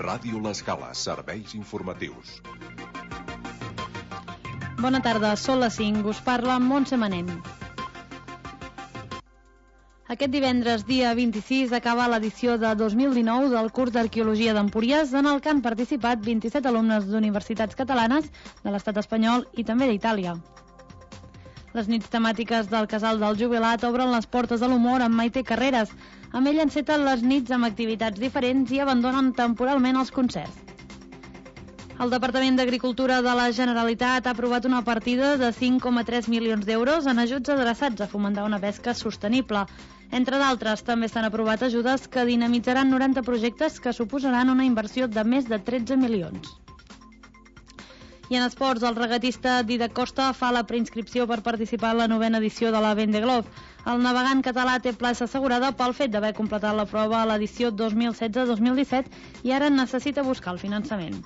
Ràdio L'Escala, serveis informatius. Bona tarda, són les 5, us parla Montse Manent. Aquest divendres, dia 26, acaba l'edició de 2019 del curs d'Arqueologia d'Empúries, en el que han participat 27 alumnes d'universitats catalanes, de l'estat espanyol i també d'Itàlia. Les nits temàtiques del Casal del Jubilat obren les portes de l'humor amb Maite Carreras. Amb ell enceten les nits amb activitats diferents i abandonen temporalment els concerts. El Departament d'Agricultura de la Generalitat ha aprovat una partida de 5,3 milions d'euros en ajuts adreçats a fomentar una pesca sostenible. Entre d'altres, també s'han aprovat ajudes que dinamitzaran 90 projectes que suposaran una inversió de més de 13 milions. I en esports, el regatista Didac Costa fa la preinscripció per participar en la 9ª edició de la Vendée Globe. El navegant català té plaça assegurada pel fet d'haver completat la prova a l'edició 2016-2017 i ara necessita buscar el finançament.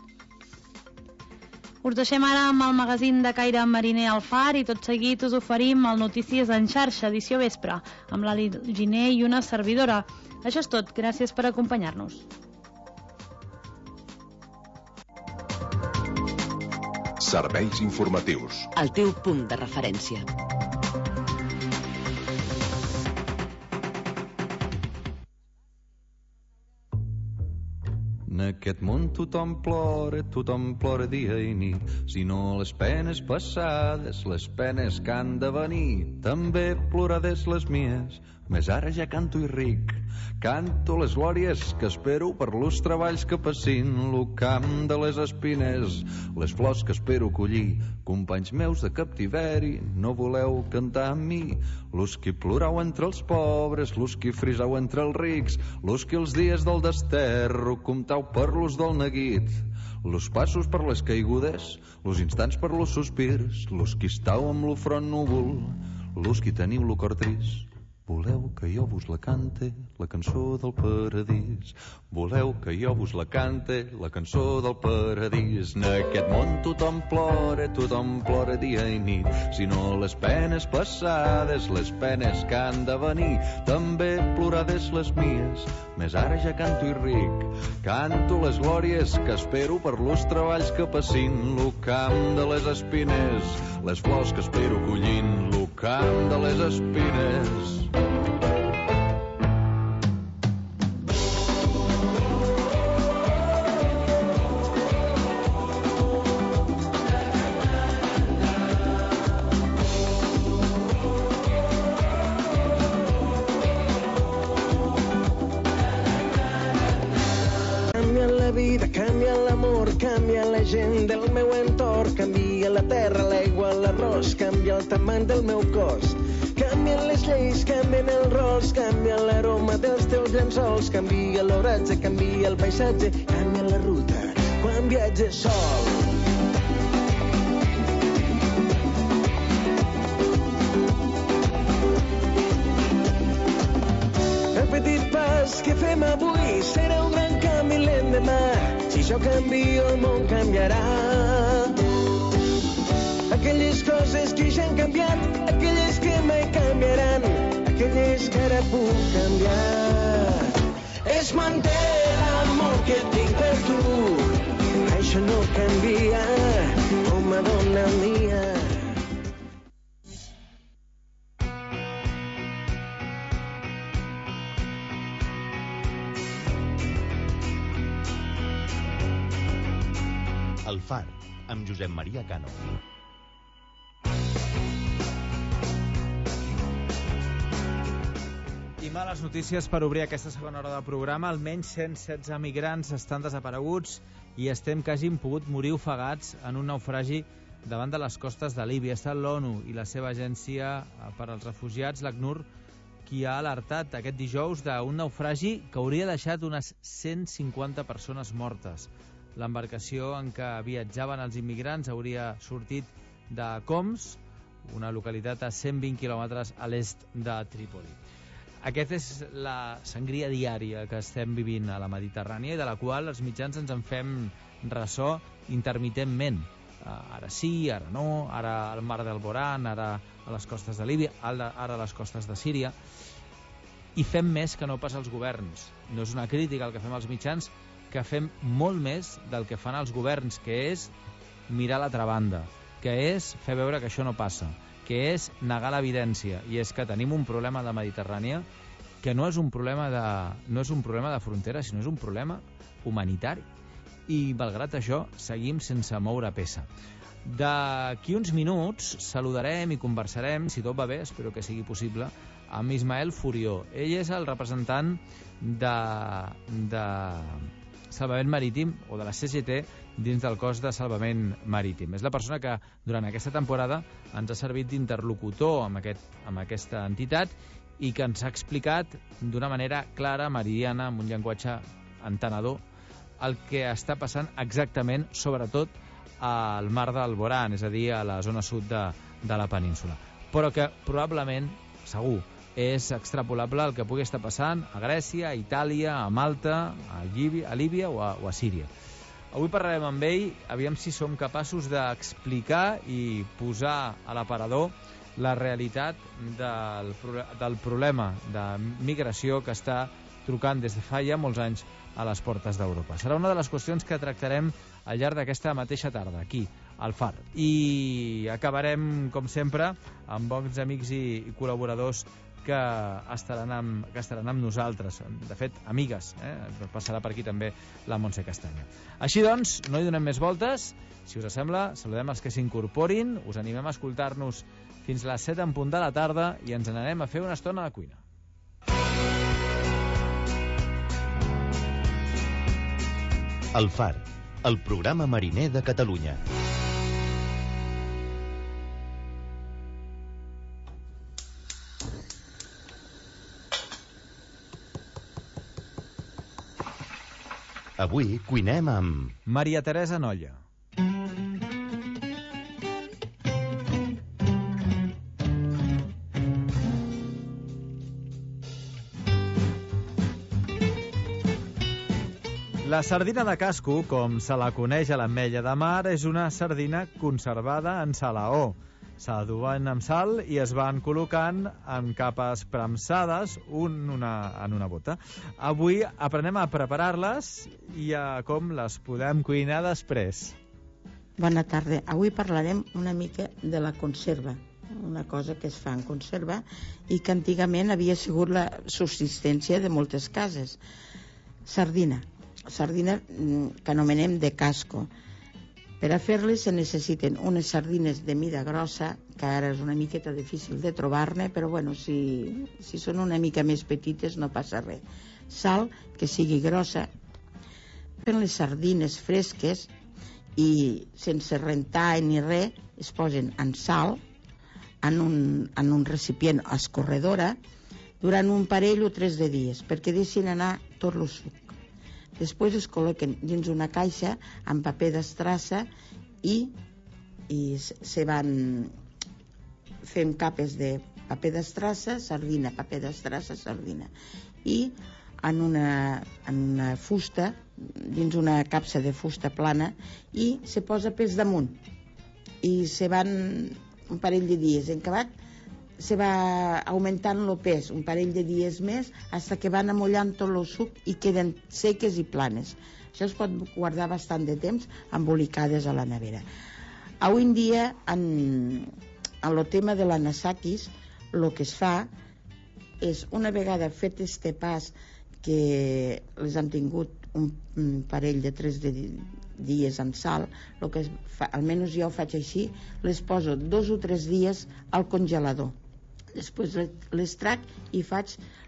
Us deixem ara amb el magazín de caire mariner al Far i tot seguit us oferim el Notícies en xarxa, edició vespre, amb l'Ali Giner i una servidora. Això és tot, gràcies per acompanyar-nos. Serveis informatius. El teu punt de referència. En aquest món tothom plora dia i nit. Si no les penes passades, les penes que han de venir. També plorades les mies, més ara ja canto i ric. Canto les glòries que espero per los treballs que passin, lo camp de les espines, les flors que espero collir. Companys meus de captiveri, no voleu cantar amb mi? Los que plorau entre els pobres, los que frisau entre els rics, los que els dies del desterro comptau per los del neguit, los passos per les caigudes, los instants per los sospirs, los que estau amb lo front núvol, los que teniu lo cor trist. Voleu que jo vos la cante, la cançó del paradís. Voleu que jo vos la cante, la cançó del paradís. En aquest món tothom plora dia i nit. Si no les penes passades, les penes que han de venir. També plorades les mies, més ara ja canto i ric. Canto les glòries que espero per los treballs que passin. Lo camp de les espines, les flors que espero collint. Lo camp de les espines. Canvia l'amor, canvia la gent del meu entorn, canvia la terra, l'aigua, l'arròs, canvia el tamany del meu cos. Canvien les lleis, canvien els rols, canvia l'aroma dels teus llençols, canvia l'oratge, canvia el paisatge, canvia la ruta quan viatges sol. El petit pas que fem avui serà un gran canvi l'endemà. Si jo canvio, el món canviarà. Aquelles coses que ja han canviat, aquelles que mai canviaran, aquelles que ara puc canviar. Es manté l'amor que tinc per tu, això no canvia, com a dona mia. El Far, amb Josep Maria Cano. I males notícies per obrir aquesta segona hora de programa. Almenys 116 migrants estan desapareguts i estem que hagin pogut morir ofegats en un naufragi davant de les costes de Líbia. Ha estat l'ONU i la seva agència per als refugiats, l'ACNUR, qui ha alertat aquest dijous d'un naufragi que hauria deixat unes 150 persones mortes. L'embarcació en què viatjaven els immigrants hauria sortit de Coms, una localitat a 120 quilòmetres a l'est de Trípoli. Aquesta és la sangria diària que estem vivint a la Mediterrània i de la qual els mitjans ens en fem ressò intermitentment. Ara sí, ara no, ara al mar del Boran, ara a les costes de Líbia, ara a les costes de Síria. I fem més que no pas els governs. No és una crítica el que fem als mitjans, que fem molt més del que fan els governs, que és mirar l'altra banda, que és fer veure que això no passa, que és negar l'evidència, i és que tenim un problema a la Mediterrània que no és un problema de frontera, sinó és un problema humanitari. I, malgrat això, seguim sense moure peça. D'aquí uns minuts saludarem i conversarem, si tot va bé, espero que sigui possible, amb Ismael Furió. Ell és el representant de Salvament Marítim, o de la CGT, dins del cos de salvament marítim. És la persona que durant aquesta temporada ens ha servit d'interlocutor amb aquesta entitat i que ens ha explicat d'una manera clara, meridiana, amb un llenguatge entenedor, el que està passant exactament, sobretot al mar d'Alborán, és a dir, a la zona sud de la península. Però que probablement, segur, és extrapolable el que pugui estar passant a Grècia, a Itàlia, a Malta, a Líbia o a Síria. Avui parlarem amb ell, aviam si som capaços d'explicar i posar a l'aparador la realitat del problema de migració que està trucant des de fa ja molts anys a les portes d'Europa. Serà una de les qüestions que tractarem al llarg d'aquesta mateixa tarda, aquí, al FAR. I acabarem, com sempre, amb bons amics i col·laboradors que estaran amb nosaltres. De fet, amigues, passarà per aquí també la Montse Castanya. Així doncs, no hi donem més voltes. Si us sembla, saludem els que s'incorporin, us animem a escoltar-nos fins a les 7 en punt de la tarda i ens n'anem a fer una estona de cuina. El Far, el programa mariner de Catalunya. Avui cuinem amb... Maria Teresa Nolla. La sardina de casco, com se la coneix a l'Ametlla de Mar, és una sardina conservada en salaó. S'adoben amb sal i es van col·locant en capes premsades en una bota. Avui aprenem a preparar-les i a com les podem cuinar després. Bona tarda. Avui parlarem una mica de la conserva, una cosa que es fa en conserva i que antigament havia sigut la subsistència de moltes cases. Sardina que anomenem de casco. Per a fer-les se necessiten unes sardines de mida grossa, que ara és una miqueta difícil de trobar-ne, però bueno, si són una mica més petites no passa res. Sal, que sigui grossa. Per les sardines fresques i sense rentar ni res, es posen en sal en un recipient escorredora durant un parell o 3 de dies perquè deixin anar tot el suc. Després es col·loquen dins una caixa amb paper d'estrassa i se van fent capes de paper d'estrassa, sardina, paper d'estrassa, sardina. I en una fusta, dins una capsa de fusta plana, i se posa pes damunt. I se van un parell de dies en acabat, se va augmentant el pes un parell de dies més fins que van amollant tot el suc i queden seques i planes. Això es pot guardar bastant de temps embolicades a la nevera. Avui en dia, en el tema de l'anasakis, el que es fa és, una vegada fet este pas, que les han tingut un parell de 3 dies en sal, el que fa, almenys jo ho faig així, les poso 2 o 3 dies al congelador. Després les trac i faig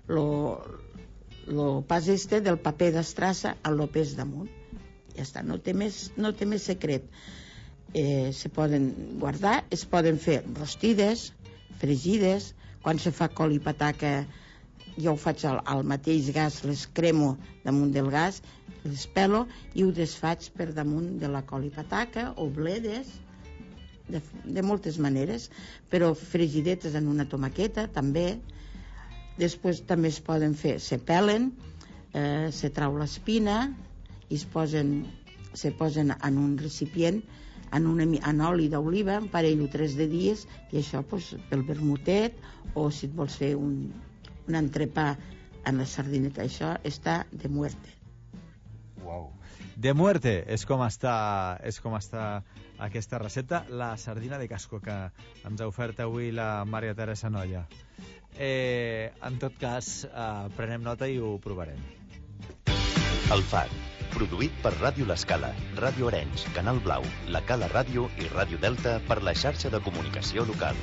el pas del paper d'estrassa al pes damunt. Ja està, no té més secret. Se poden guardar, es poden fer rostides, fregides. Quan se fa col i pataca, jo ho faig al mateix gas, les cremo damunt del gas, les pelo i ho desfaig per damunt de la col i pataca, o bledes, de moltes maneres, però fregidetes en una tomaqueta també. Després també es poden fer, se pelen, se trau l'espina i se posen en un recipient en oli d'oliva un parell o 3 de dies, i això pel vermutet, o si et vols fer un entrepà en la sardineta, això està de muerte. Uau. De muerte és com està aquesta recepta, la sardina de casco que ens ha ofert avui la Maria Teresa Nolla. En tot cas, prenem nota i ho provarem. El Far, produït per Ràdio L'Escala, Ràdio Arenys, Canal Blau, La Cala Ràdio i Ràdio Delta per la xarxa de comunicació local.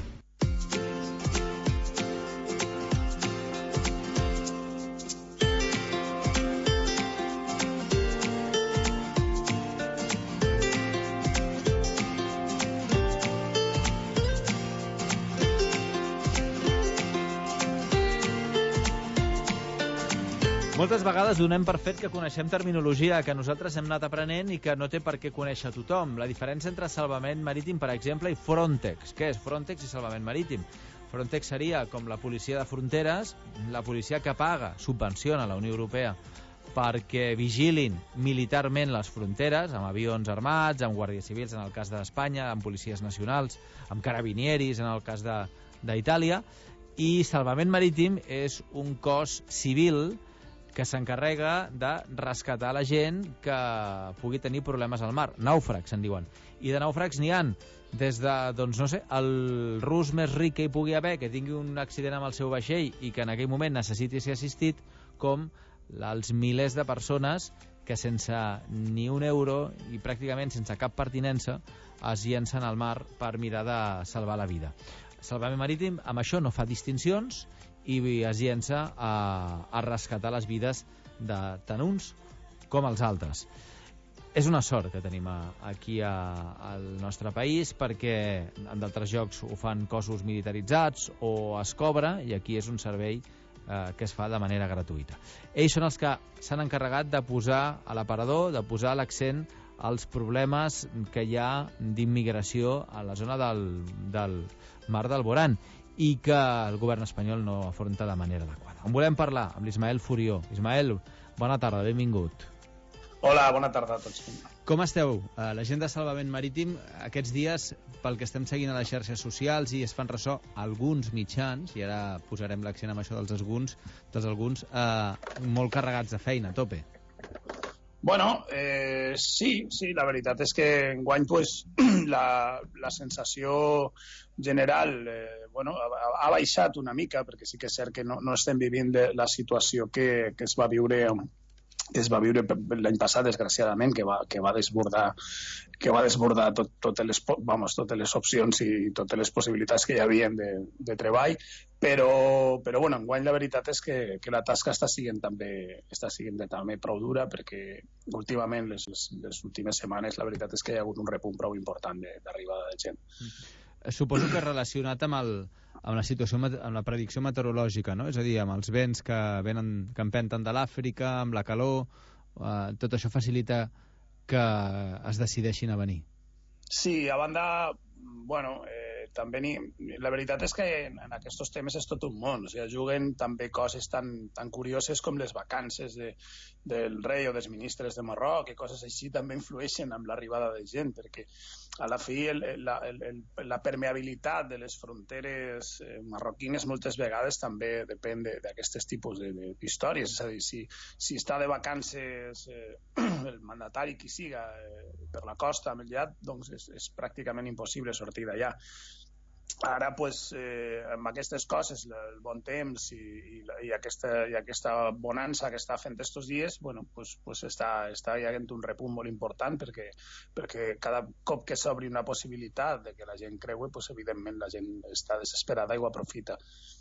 Moltes vegades donem per fet que coneixem terminologia que nosaltres hem anat aprenent i que no té per què conèixer tothom. La diferència entre salvament marítim, per exemple, i Frontex. Què és Frontex i salvament marítim? Frontex seria com la policia de fronteres, la policia que paga, subvenciona la Unió Europea perquè vigilin militarment les fronteres, amb avions armats, amb guàrdies civils en el cas d'Espanya, amb policies nacionals, amb carabinieris en el cas d'Itàlia, i salvament marítim és un cos civil que s'encarrega de rescatar la gent que pugui tenir problemes al mar. Nàufrags, se'n diuen. I de nàufrags n'hi ha des de, doncs no sé, el rus més ric que hi pugui haver, que tingui un accident amb el seu vaixell i que en aquell moment necessiti ser assistit, com els milers de persones que sense ni un euro i pràcticament sense cap pertinença es llencen al mar per mirar de salvar la vida. Salvament marítim amb això no fa distincions i es llença a rescatar les vides de tant uns com els altres. És una sort que tenim aquí al nostre país, perquè en d'altres llocs ho fan cossos militaritzats o es cobra, i aquí és un servei que es fa de manera gratuïta. Ells són els que s'han encarregat de posar a l'aparador, de posar l'accent als problemes que hi ha d'immigració a la zona del mar d'Alborán i que el govern espanyol no afronta de manera adequada. En volem parlar amb l'Ismael Furió. Ismael, bona tarda, benvingut. Hola, bona tarda a tots. Com esteu? La gent de Salvament Marítim aquests dies, pel que estem seguint a les xarxes socials i es fan ressò alguns mitjans, i ara posarem l'accent amb això dels alguns, molt carregats de feina, a tope. Bueno, sí, la veritat és que enguany pues, la sensació general ha baixat una mica, perquè sí que és cert que no estem vivint la situació que es va viure l'any passat, desgraciadament, que va desbordar totes les opcions i totes les possibilitats que hi havia de treball, però enguany la veritat és que la tasca està sent també prou dura, perquè últimament, les últimes setmanes, la veritat és que hi ha hagut un repunt prou important d'arribada de gent. Suposo que relacionat amb la situació, amb la predicció meteorològica, no? És a dir, amb els vents que empenten de l'Àfrica, amb la calor, tot això facilita que es decideixin a venir. Sí, a banda, també la veritat és que en aquests temes és tot un món, o sigui, juguen també coses tan curioses com les vacances del rei o dels ministres de Marroc i coses així també influeixen amb l'arribada de gent, perquè a la fi la permeabilitat de les fronteres marroquines moltes vegades també depèn d'aquestes tipus d'històries, és a dir, si està de vacances el mandatari qui siga per la costa immediat, doncs és pràcticament impossible sortir d'allà. Ara, amb aquestes coses, el bon temps i aquesta bonança que està fent aquests dies, està havent un repunt molt important perquè cada cop que s'obri una possibilitat de que la gent creue, evidentment la gent està desesperada i ho aprofita.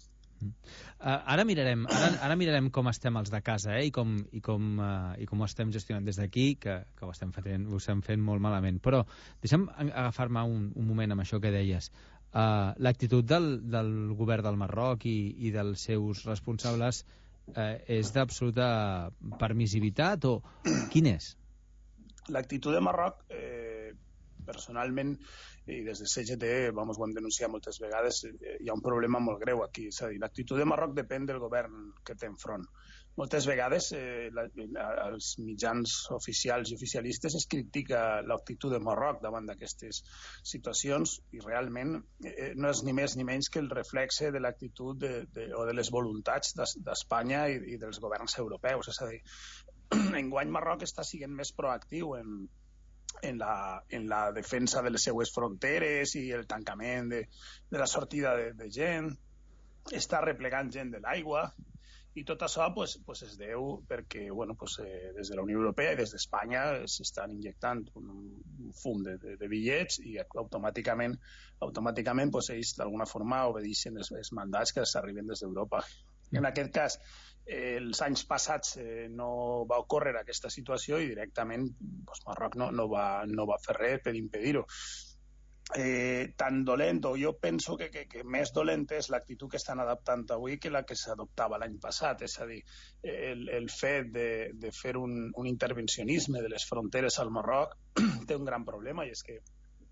Ara mirarem com estem els de casa i com ho estem gestionant des d'aquí, que ho estem fent molt malament. Però deixa'm agafar-me un moment amb això que deies. L'actitud del govern del Marroc i dels seus responsables és d'absoluta permissivitat o quin és? L'actitud de Marroc, personalment, i des de CGT ho hem denunciat moltes vegades, hi ha un problema molt greu aquí. És a dir, l'actitud de Marroc depèn del govern que té enfront. Moltes vegades als mitjans oficials i oficialistes es critica l'actitud de Marroc davant d'aquestes situacions i realment no és ni més ni menys que el reflexe de l'actitud o de les voluntats d'Espanya i dels governs europeus. És a dir, enguany Marroc està sent més proactiu en la defensa de les seues fronteres i el tancament de la sortida de gent, està replegant gent de l'aigua, i tot això es deu perquè des de la Unió Europea i des d'Espanya s'estan injectant un fum de bitllets i automàticament ells d'alguna forma obedeixen els mandats que s'arriben des d'Europa. En aquest cas, els anys passats no va ocórrer aquesta situació i directament Marroc no va fer res per impedir-ho. Tan dolent, o jo penso que més dolenta és l'actitud que estan adaptant avui que la que s'adoptava l'any passat, és a dir, el fet de fer un intervencionisme de les fronteres al Marroc té un gran problema, i és que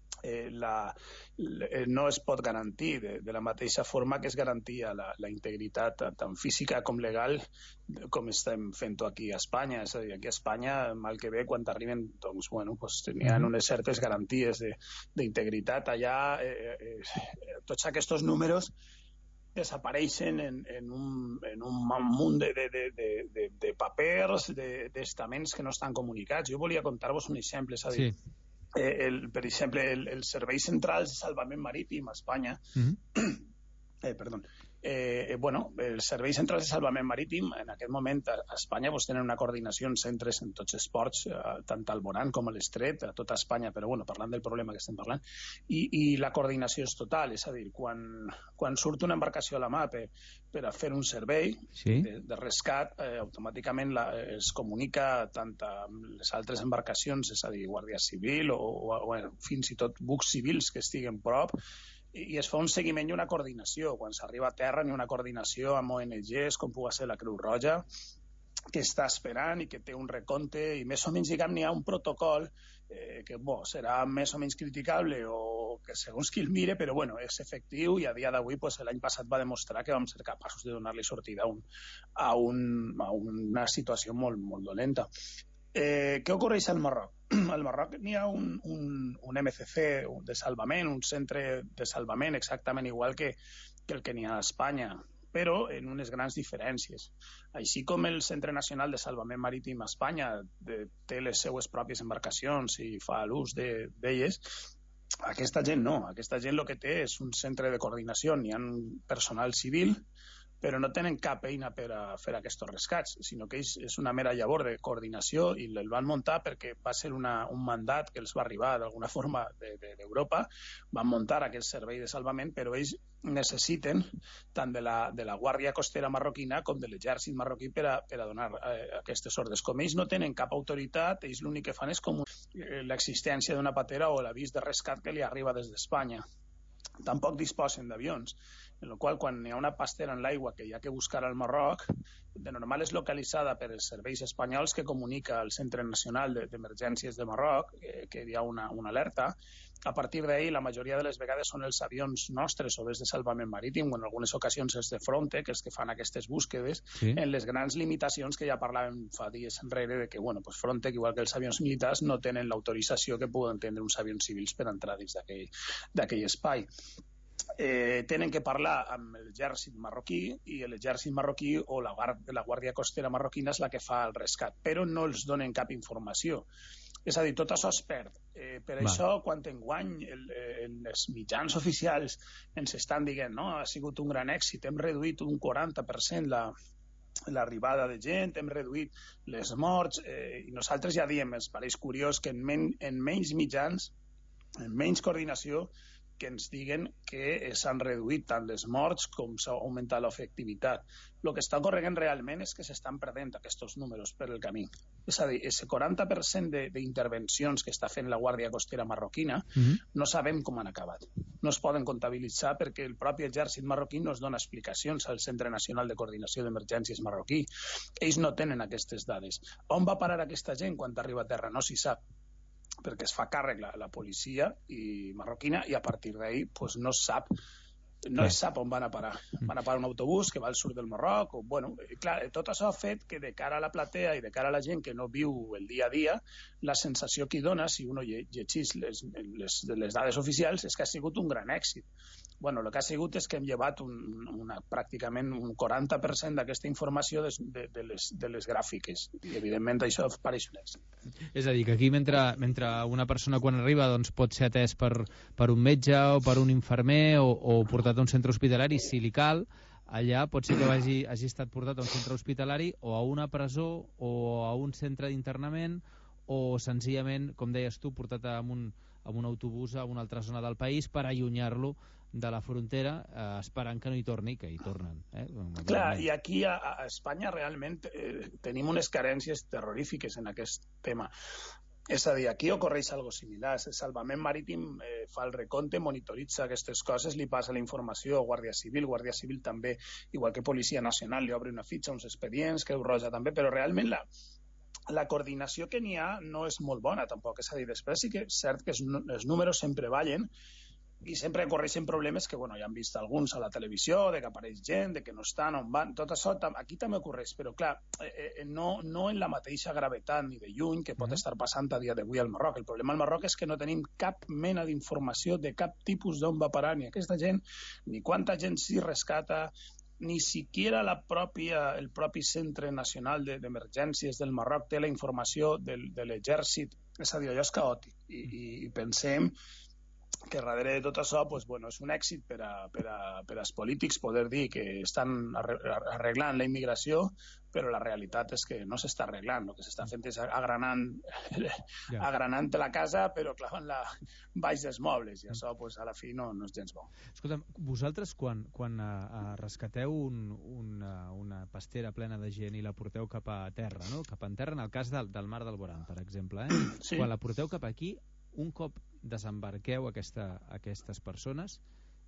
no es pot garantir de la mateixa forma que es garantia la integritat tant física com legal com estem fent-ho aquí a Espanya. És a dir, aquí a Espanya, mal que bé, quan arriben tenien unes certes garanties d'integritat. Allà tots aquests números desapareixen en un munt de papers, d'estaments que no estan comunicats. Jo volia contar-vos un exemple, és a dir, per exemple, els serveis centrals de salvament marítim a Espanya, els serveis centrals de salvament marítim en aquest moment a Espanya tenen una coordinació en centres en tots els ports, tant al Boran com a l'Estret, a tota Espanya, però parlant del problema que estem parlant, i la coordinació és total, és a dir, quan surt una embarcació a la mà per a fer un servei de rescat, automàticament es comunica tant amb les altres embarcacions, és a dir, Guàrdia Civil o fins i tot bucs civils que estiguen prop, i es fa un seguiment i una coordinació. Quan s'arriba a terra hi ha una coordinació amb ONGs, com pugui ser la Creu Roja, que està esperant i que té un recompte, i més o menys, n'hi ha un protocol que serà més o menys criticable o que segons qui el mire, però és efectiu, i a dia d'avui l'any passat va demostrar que vam ser capaços de donar-li sortida a una situació molt, molt dolenta. Què ocorreix al Marroc? Al Marroc n'hi ha un MCC de salvament, un centre de salvament exactament igual que el que n'hi ha a Espanya, però en unes grans diferències. Així com el Centre Nacional de Salvament Marítim a Espanya té les seues pròpies embarcacions i fa l'ús d'elles, aquesta gent no. Aquesta gent el que té és un centre de coordinació, n'hi ha personal civil, però no tenen cap eina per a fer aquests rescats, sinó que és una mera llavor de coordinació, i el van muntar perquè va ser un mandat que els va arribar d'alguna forma d'Europa. Van muntar aquest servei de salvament, però ells necessiten tant de la Guàrdia Costera marroquina com de l'exèrcit marroquí per a donar aquestes ordres. Com ells no tenen cap autoritat, ells l'únic que fan és com l'existència d'una patera o l'avís de rescat que li arriba des d'Espanya. Tampoc disposen d'avions, en el qual quan hi ha una pastera en l'aigua que hi ha que buscar al Marroc, de normal és localitzada per els serveis espanyols que comunica al Centre Nacional d'Emergències de Marroc que hi ha una alerta. A partir d'ahir, la majoria de les vegades són els avions nostres o els de salvament marítim, o en algunes ocasions els de Frontex, els que fan aquestes búsquedes, en les grans limitacions que ja parlàvem fa dies enrere de que Frontex, igual que els avions militars, no tenen l'autorització que poden tenir uns avions civils per entrar dins d'aquell espai. Tenen que parlar amb l'exèrcit marroquí, i l'exèrcit marroquí o la Guàrdia Costera marroquina és la que fa el rescat, però no els donen cap informació. És a dir, tot això es perd. Per això, quan enguany els mitjans oficials ens estan dient ha sigut un gran èxit, hem reduït un 40% l'arribada de gent, hem reduït les morts, i nosaltres ja diem, ens pareix curiós que en menys mitjans, en menys coordinació, que ens diguen que s'han reduït tant les morts com s'ha augmentat l'efectivitat. El que està ocorrent realment és que s'estan perdent aquests números per el camí. És a dir, el 40% d'intervencions que està fent la Guàrdia Costera marroquina no sabem com han acabat. No es poden comptabilitzar perquè el propi exèrcit marroquí no es dona explicacions al Centre Nacional de Coordinació d'Emergències marroquí. Ells no tenen aquestes dades. On va parar aquesta gent quan arriba a terra? No s'hi sap, perquè es fa càrrec la policia marroquina, i a partir d'ahir no es sap no es sap on van a parar. Van a parar un autobús que va al sud del Marroc, o, bueno, clar, tot això ha fet que de cara a la platea i de cara a la gent que no viu el dia a dia, la sensació que hi dona, si uno llegeix les dades oficials, és que ha sigut un gran èxit. Bueno, el que ha sigut és que hem llevat pràcticament un 40% d'aquesta informació de les gràfiques, i evidentment això pareix un èxit. És a dir, que aquí mentre una persona quan arriba doncs, pot ser atès per un metge o per un infermer o portat a un centre hospitalari, si li cal, allà pot ser que hagi estat portat a un centre hospitalari o a una presó o a un centre d'internament o senzillament, com deies tu, portat amb un autobús a una altra zona del país per allunyar-lo de la frontera, esperant que no hi torni, que hi tornen. Clar, i aquí a Espanya realment tenim unes carències terrorífiques en aquest tema. És a dir, aquí ocorreix algo similar. El Salvament Marítim fa el recompte, monitoritza aquestes coses, li passa la informació a Guàrdia Civil també, igual que Policia Nacional, li obre una fitxa, uns expedients, Creu Roja també, però realment la coordinació que n'hi ha no és molt bona tampoc. És a dir, després sí que és cert que els números sempre ballen i sempre correixen problemes que, bueno, ja han vist alguns a la televisió, de que apareix gent, de que no estan, on van, tot això aquí també ocorreix, però clar, no en la mateixa gravetat ni de lluny que pot estar passant a dia d'avui al Marroc. El problema al Marroc és que no tenim cap mena d'informació de cap tipus d'on va parar ni aquesta gent, ni quanta gent s'hi rescata, ni siquiera el propi Centre Nacional d'Emergències del Marroc té la informació de l'exèrcit. És a dir, allò és caòtic i pensem que darrere de tot això és un èxit per als polítics poder dir que estan arreglant la immigració, però la realitat és que no s'està arreglant. El que s'està fent és agranant la casa, però clavant baix dels mobles, i això a la fi no és gens bo. Escolta'm, vosaltres quan rescateu una pastera plena de gent i la porteu cap a terra, no? Cap a terra, en el cas del Mar del Boran, per exemple, Sí. Quan la porteu cap aquí, un cop desembarqueu aquestes persones,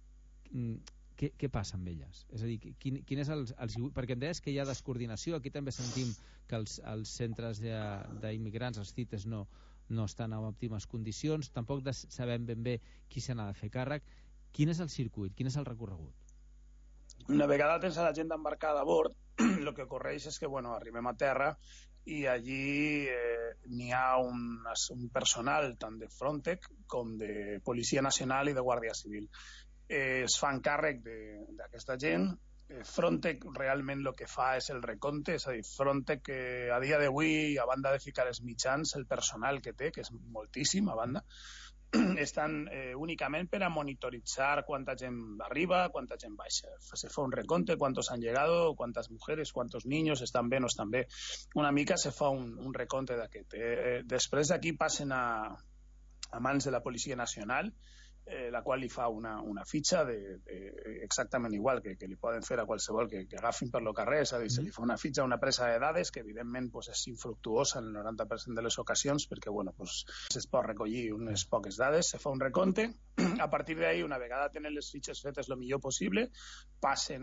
què passa amb elles? És a dir, quin és perquè em deies que hi ha descoordinació, aquí també sentim que els centres d'immigrants, els CITES, no estan en òptimes condicions, tampoc sabem ben bé qui se n'ha de fer càrrec. Quin és el circuit, quin és el recorregut? Una vegada tens a la gent embarcada a bord, el que ocorreix és que arribem a terra i allí n'hi ha un personal tant de Frontex com de Policia Nacional i de Guàrdia Civil. Es fan càrrec d'aquesta gent. Frontex realment el que fa és el recompte, és a dir, Frontex a dia d'avui, a banda de ficar els mitjans, el personal que té, que és moltíssim a banda, estan únicament per a monitoritzar quanta gent arriba, quanta gent baixa. Se fa un recompte, quantos han llegado, quantas mujeres, quantos niños estan bé, no estan bé. Una mica se fa un recompte d'aquest. Després d'aquí passen a mans de la Policia Nacional, la qual li fa una fitxa exactament igual que li poden fer a qualsevol que agafin per lo carrer, és a dir, se li fa una fitxa, una presa de dades que evidentment és infructuosa en el 90% de les ocasions perquè es pot recollir unes poques dades, se fa un recompte, a partir d'ahí, una vegada tenen les fitxes fetes el millor possible, passen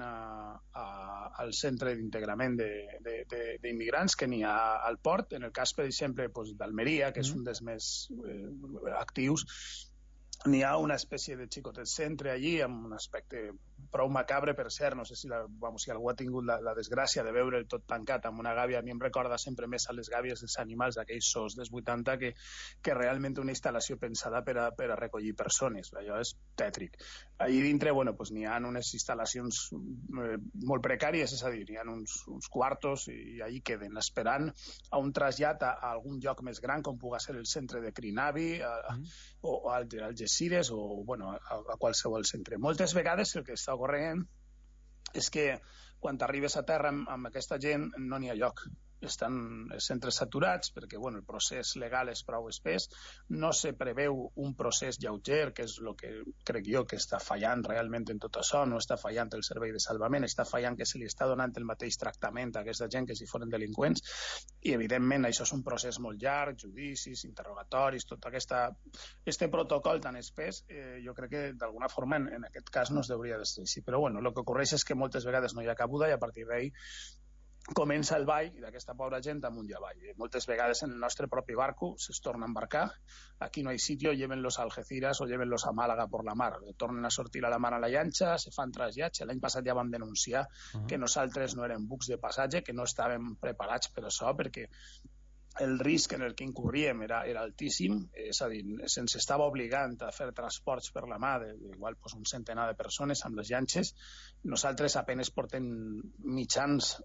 al centre d'integrament d'immigrants que n'hi ha al port, en el cas, per exemple, d'Almeria, que és un dels més actius, n'hi ha una espècie de xicotet centre allí amb un aspecte prou macabre, per cert. No sé si algú ha tingut la desgràcia de veure el tot tancat amb una gàbia. A mi em recorda sempre més a les gàbies dels animals d'aquells zoos dels 80 que realment una instal·lació pensada per a recollir persones. Allò és tètric. Allí dintre n'hi ha unes instal·lacions molt precàries, és a dir, hi ha uns quartos i allí queden esperant a un trasllat a algun lloc més gran com pugui ser el centre de Crinavi o al Algeciras o a qualsevol centre. Moltes vegades el que està ocorrent és que quan arribes a terra amb aquesta gent no n'hi ha lloc. Estan els centres saturats perquè el procés legal és prou espès, no se preveu un procés lleuger, que és el que crec jo que està fallant realment en tot això. No està fallant el servei de salvament, està fallant que se li està donant el mateix tractament a aquesta gent que si foren delinqüents, i evidentment això és un procés molt llarg, judicis, interrogatoris, tot aquest protocol tan espès, jo crec que d'alguna forma en aquest cas no es hauria de ser així, però el que ocorreix és que moltes vegades no hi ha cabuda i a partir d'ahí comença el ball d'aquesta pobra gent amunt i avall. Moltes vegades en el nostre propi barco se torna a embarcar, aquí no hay sitio, llévenlos a Algeciras o llévenlos a Málaga por la mar, tornen a sortir a la mar a la llanxa, se fan trasllats. L'any passat ja vam denunciar que nosaltres no érem bucs de passatge, que no estàvem preparats per això, perquè el risc en el que incorríem era altíssim, és a dir, se'ns estava obligant a fer transports per la mà d'igual un centenar de persones amb les llanxes. Nosaltres apenes portem mitjans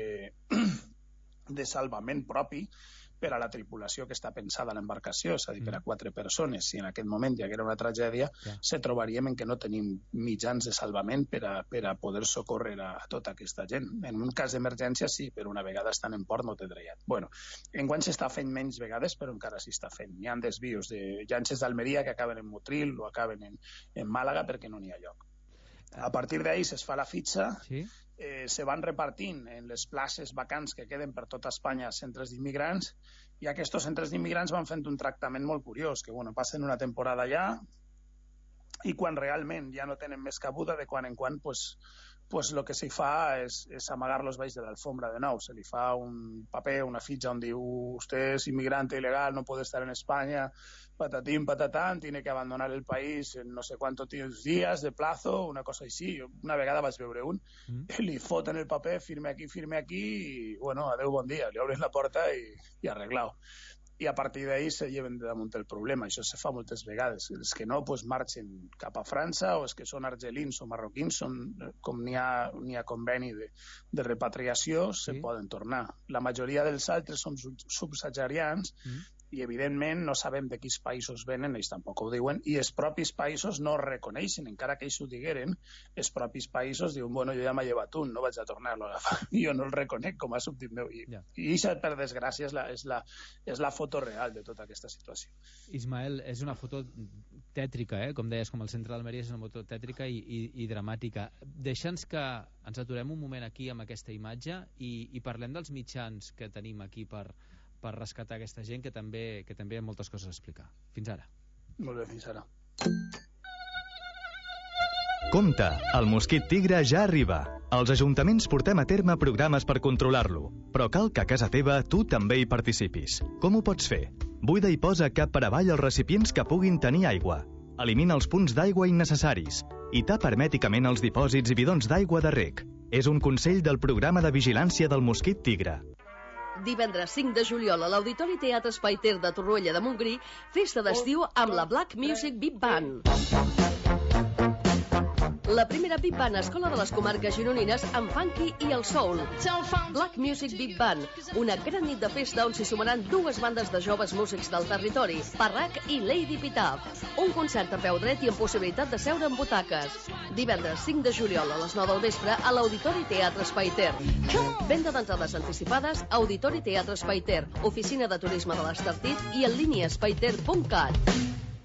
de salvament propi per a la tripulació que està pensada a l'embarcació, és a dir, per a 4 persones. Si en aquest moment hi haguera una tragèdia, se trobaríem en que no tenim mitjans de salvament per a poder socórrer a tota aquesta gent. En un cas d'emergència sí, però una vegada estan en port no té dret. Bueno, enguany s'està fent menys vegades, però encara s'hi està fent. Hi ha desvios de llanxes d'Almeria que acaben en Motril o acaben en Màlaga perquè no n'hi ha lloc. A partir d'ahí es fa la fitxa, se van repartint en les places vacants que queden per tota Espanya centres d'immigrants, i aquests centres d'immigrants van fent un tractament molt curiós, que passen una temporada allà i quan realment ja no tenen més cabuda, de quan en quan pues lo que s'hi fa és amagar-los baix de l'alfombra de nou. Se li fa un paper, una fitxa on diu usted es inmigrante ilegal, no puede estar en España, patatín, patatán, tiene que abandonar el país en no sé cuántos días de plazo, una cosa així. Una vegada vaig veure un, li foten el paper, firme aquí, i bueno, adeu, bon dia, li obres la porta i arreglau. I a partir d'ahí se lleven de damunt el problema. Això se fa moltes vegades. Els que no, pues marxen cap a França, o els que són argelins o marroquins, com n'hi ha conveni de repatriació, se poden tornar. La majoria dels altres són subsaharians, i evidentment no sabem de quins països venen, ells tampoc ho diuen, i els propis països no reconeixen, encara que ells ho digueren, els propis països diuen, bueno, jo ja m'he llevat un, no vaig a tornar-lo a agafar, jo no el reconec com a súbdit meu, i això, per desgràcia, és la foto real de tota aquesta situació. Ismael, és una foto tètrica, com deies, com el centre d'Almeria, és una foto tètrica i dramàtica. Deixa'ns que ens aturem un moment aquí amb aquesta imatge i parlem dels mitjans que tenim aquí per rescatar aquesta gent, que també hi ha moltes coses a explicar. Fins ara. Molt bé, fins ara. Compte, el mosquit tigre ja arriba. Els ajuntaments portem a terme programes per controlar-lo, però cal que a casa teva tu també hi participis. Com ho pots fer? Buida i posa cap per avall els recipients que puguin tenir aigua. Elimina els punts d'aigua innecessaris i tapa hermèticament els dipòsits i bidons d'aigua de reg. És un consell del programa de vigilància del mosquit tigre. Divendres 5 de juliol a l'Auditori Teatre Espai Ter de Torroella de Montgrí, festa d'estiu amb la Black Music Big Band. La primera Big Band a Escola de les Comarques Gironines amb funky i el soul. Black Music Big Band, una gran nit de festa on s'hi sumaran 2 bandes de joves músics del territori, Parrac i Lady Pitaf. Un concert a peu dret i amb possibilitat de seure en butaques. Divendres 5 de juliol a les 9 del vespre a l'Auditori Teatre Espai Ter. Venda d'entrades anticipades, Auditori Teatre Espai Ter, Oficina de Turisme de l'Estartit i en línia espaiter.cat.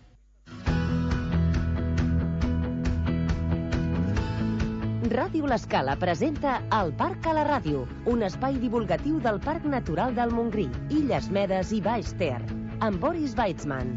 Ràdio L'Escala presenta El Parc a la Ràdio, un espai divulgatiu del Parc Natural del Montgrí, Illes Medes i Baix Ter, amb Boris Weitzman.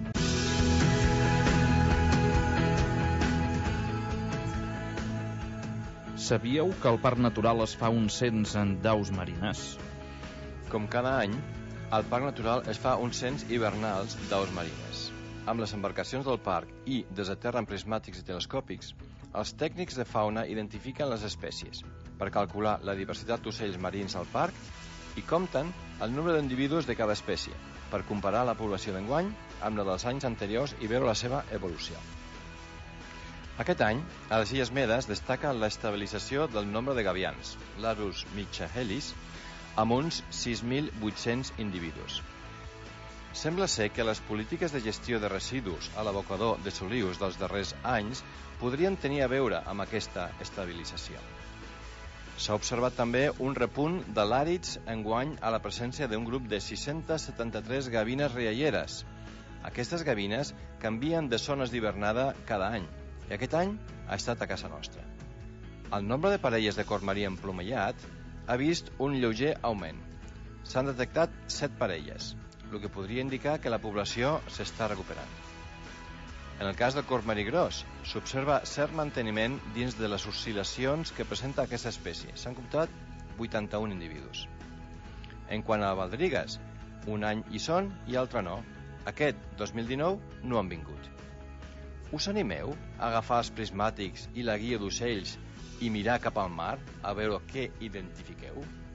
Sabíeu que al Parc Natural es fa un cens d'aus marines? Com cada any, al Parc Natural es fa un cens hivernals d'aus marines. Amb les embarcacions del parc i des de terra amb prismàtics i telescòpics, els tècnics de fauna identifiquen les espècies per calcular la diversitat d'ocells marins al parc i compten el número d'individus de cada espècie per comparar la població d'enguany amb la dels anys anteriors i veure la seva evolució. Aquest any, a les Illes Medes destaca l'estabilització del nombre de gavians, l'Arus michaelis, amb uns 6.800 individus. Sembla ser que les polítiques de gestió de residus a l'abocador de Solius dels darrers anys podrien tenir a veure amb aquesta estabilització. S'ha observat també un repunt de làrids enguany a la presència d'un grup de 673 gavines rialleres. Aquestes gavines canvien de zones d'hivernada cada any, i aquest any ha estat a casa nostra. El nombre de parelles de cor marí emplomellat ha vist un lleuger augment. S'han detectat 7 parelles, el que podria indicar que la població s'està recuperant. En el cas del cor marí gros, s'observa cert manteniment dins de les oscil·lacions que presenta aquesta espècie. S'han comptat 81 individus. En quant a baldrigues, un any hi són i altre no. Aquest 2019 no han vingut. Us animeu a agafar els prismàtics i la guia d'ocells i mirar cap al mar a veure què identifiqueu?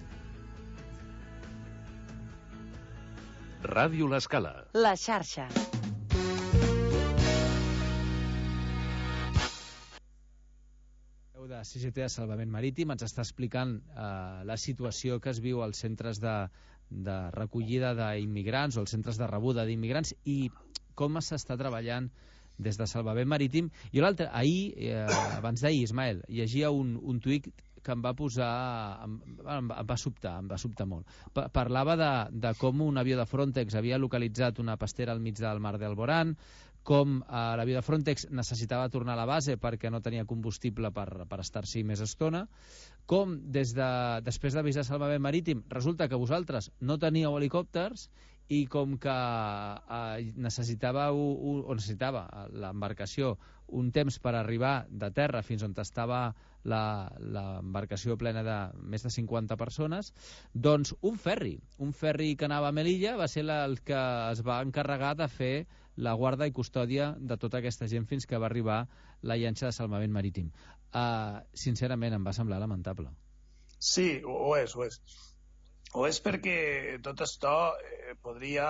Ràdio L'Escala. La xarxa. De CGT de Salvament Marítim ens està explicant la situació que es viu als centres de recollida d'immigrants o als centres de rebuda d'immigrants i com s'està treballant des de Salvament Marítim. I l'altre, ahir, abans d'ahir, Ismael, llegia un tuit que em va posar... em va sobtar molt. Parlava de com un avió de Frontex havia localitzat una pastera al mig del mar d'Alborán, com l'avió de Frontex necessitava tornar a la base perquè no tenia combustible per estar-s'hi més estona, com després d'avisar Salvament Marítim resulta que vosaltres no teníeu helicòpters i com que necessitava l'embarcació un temps per arribar de terra fins on estava l'embarcació plena de més de 50 persones, doncs un ferri que anava a Melilla va ser el que es va encarregar de fer la guarda i custòdia de tota aquesta gent fins que va arribar la llanxa de Salvament Marítim. Sincerament, em va semblar lamentable. Sí, ho és. Ho és perquè tot això podria,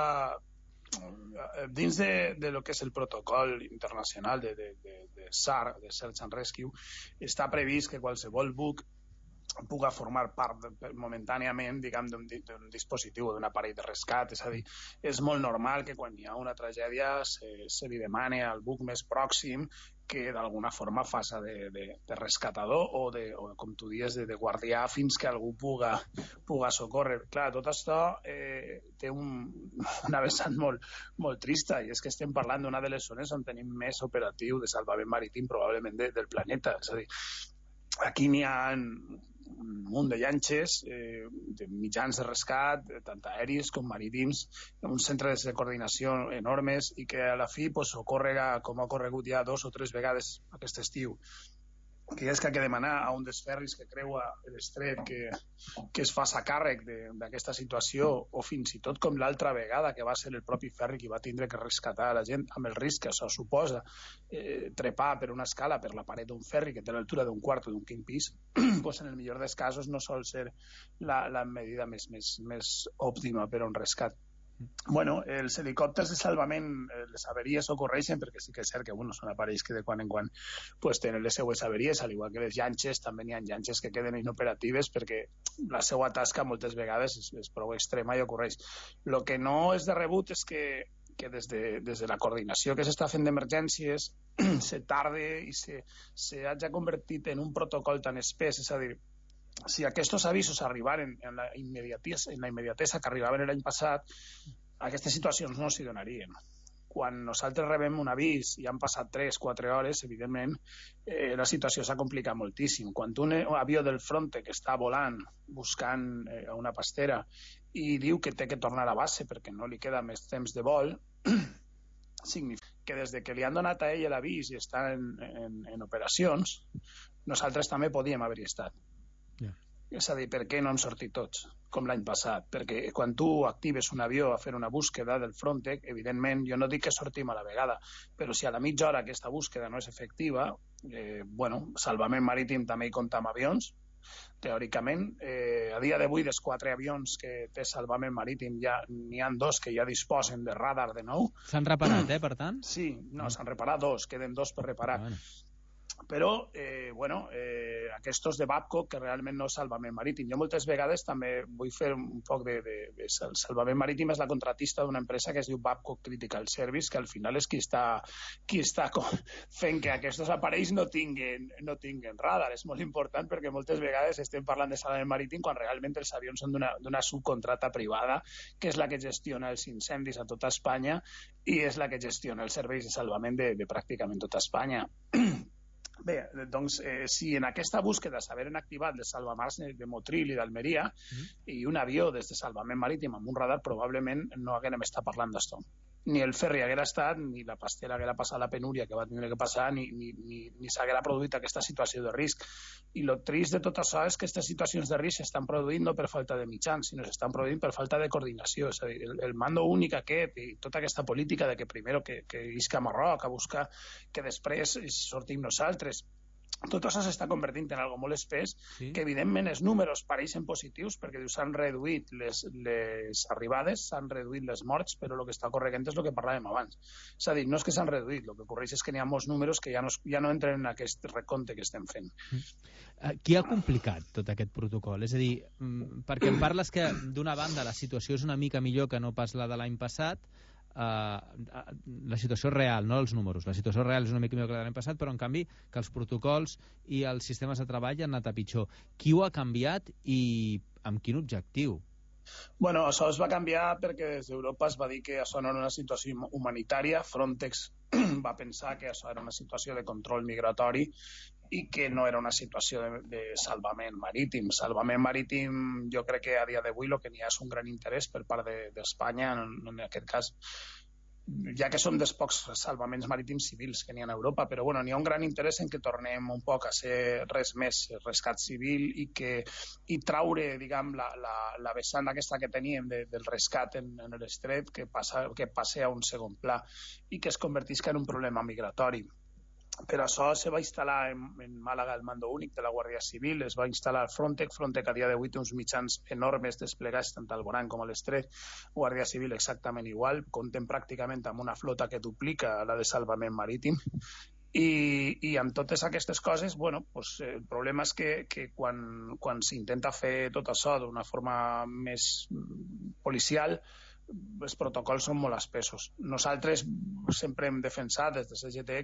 dins de lo que és el protocol internacional de SAR, de Search and Rescue, està previst que qualsevol buc puga formar part momentàniament, diguem, d'un dispositiu, d'un aparell de rescat. És a dir, és molt normal que quan hi ha una tragèdia se li demani al buc més pròxim que d'alguna forma faça de rescatador o com tu dius, de guardià fins que algú puga socórrer. Clar, tot això té una vessant molt trista, i és que estem parlant d'una de les zones on tenim més operatiu de salvament marítim probablement del planeta. És a dir, aquí n'hi ha un munt de llanxes, de mitjans de rescat, tant aèris com marítims, uns centres de coordinació enormes i que a la fi ocorrega, com ha ocorregut ja 2 o 3 vegades aquest estiu, que és que ha de demanar a un dels ferris que creua l'estret que es faça càrrec d'aquesta situació, o fins i tot com l'altra vegada que va ser el propi ferri qui va tindre que rescatar la gent amb el risc que això suposa, trepar per una escala per la paret d'un ferri que té l'altura d'un quart o d'un quint pis, doncs en el millor dels casos no sol ser la medida més òptima per a un rescat. Bueno, els helicòpters de salvament, les averies ocorreixen perquè sí que és cert que són aparells que de quan en quan tenen les seues averies, al igual que les llanxes. També n'hi ha llanxes que queden inoperatives perquè la seva tasca moltes vegades és prou extrema i ocorreix. El que no és de rebut és que des de la coordinació que s'està fent d'emergències se tarde i se hagi convertit en un protocol tan espès. És a dir, si aquests avisos arribaren en la immediatesa que arribaven l'any passat, aquestes situacions no s'hi donarien. Quan nosaltres rebem un avís i han passat 3-4 hores, evidentment, la situació s'ha complicat moltíssim. Quan un avió del Frontex està volant, buscant una pastera, i diu que té que tornar a base perquè no li queda més temps de vol, significa que des que li han donat a ell l'avís i està en operacions, nosaltres també podíem haver-hi estat. És a dir, per què no han sortit tots, com l'any passat? Perquè quan tu actives un avió a fer una búsqueda del Frontex, evidentment, jo no dic que sortim a la vegada, però si a la mitja hora aquesta búsqueda no és efectiva, Salvament Marítim també hi compta amb avions, teòricament. A dia d'avui, dels 4 avions que té Salvament Marítim, n'hi ha 2 que ja disposen de radar de nou. S'han reparat, per tant? Sí, no, s'han reparat 2, queden 2 per reparar. Però, aquests de Babcock, que realment no és Salvament Marítim. Jo moltes vegades també vull fer un poc de Salvament Marítim és la contratista d'una empresa que es diu Babcock Critical Service, que al final és qui està fent que aquests aparells no tinguen radar. És molt important perquè moltes vegades estem parlant de Salvament Marítim quan realment els avions són d'una subcontrata privada, que és la que gestiona els incendis a tota Espanya i és la que gestiona els serveis de salvament de pràcticament tota Espanya. Bé, doncs, si en aquesta búsqueda s'haveren activat les salvamars de Motril i d'Almeria i un avió des de Salvament Marítim amb un radar, probablement no haguem estat parlant d'això. ni el ferri haguera estat, ni la pastera haguera passat la penúria que va tenir que passar, ni s'haguera produït aquesta situació de risc. I el trist de tot això és que aquestes situacions de risc s'estan produint no per falta de mitjans, sinó s'estan produint per falta de coordinació. És a dir, el mando únic aquest i tota aquesta política de que primer que isca Marroc a buscar que després sortim nosaltres, tot això s'està convertint en algo molt espès, que evidentment els números pareixen positius perquè s'han reduït les arribades, s'han reduït les morts, però el que està corregent és el que parlàvem abans. És a dir, no és que s'han reduït, el que ocorreix és que n'hi ha molts números que ja no entren en aquest recompte que estem fent. Qui ha complicat tot aquest protocol? És a dir, perquè em parles que d'una banda la situació és una mica millor que no pas la de l'any passat, la situació real, no els números. La situació real és una mica millor que l'any passat, però en canvi que els protocols i els sistemes de treball han anat a pitjor. Qui ho ha canviat i amb quin objectiu? Bueno, això es va canviar perquè des d'Europa es va dir que això no era una situació humanitària. Frontex va pensar que això era una situació de control migratori i que no era una situació de salvament marítim. Salvament marítim, jo crec que a dia d'avui el que n'hi ha és un gran interès per part d'Espanya, en aquest cas, ja que som dels pocs salvaments marítims civils que n'hi ha a Europa, però bueno, n'hi ha un gran interès en que tornem un poc a ser res més rescat civil i traure, diguem, la vessant aquesta que teníem del rescat en l'estret, que passe a un segon pla i que es convertisca en un problema migratori. Per això se va instal·lar en Màlaga el mando únic de la Guàrdia Civil, es va instal·lar Frontex a dia d'avui té uns mitjans enormes desplegats tant al Boran com a l'Estret, Guàrdia Civil exactament igual, compten pràcticament amb una flota que duplica la de salvament marítim, i amb totes aquestes coses, bueno, pues, el problema és que quan s'intenta fer tot això d'una forma més policial, els protocols són molt espessos. Nosaltres sempre hem defensat des de CGT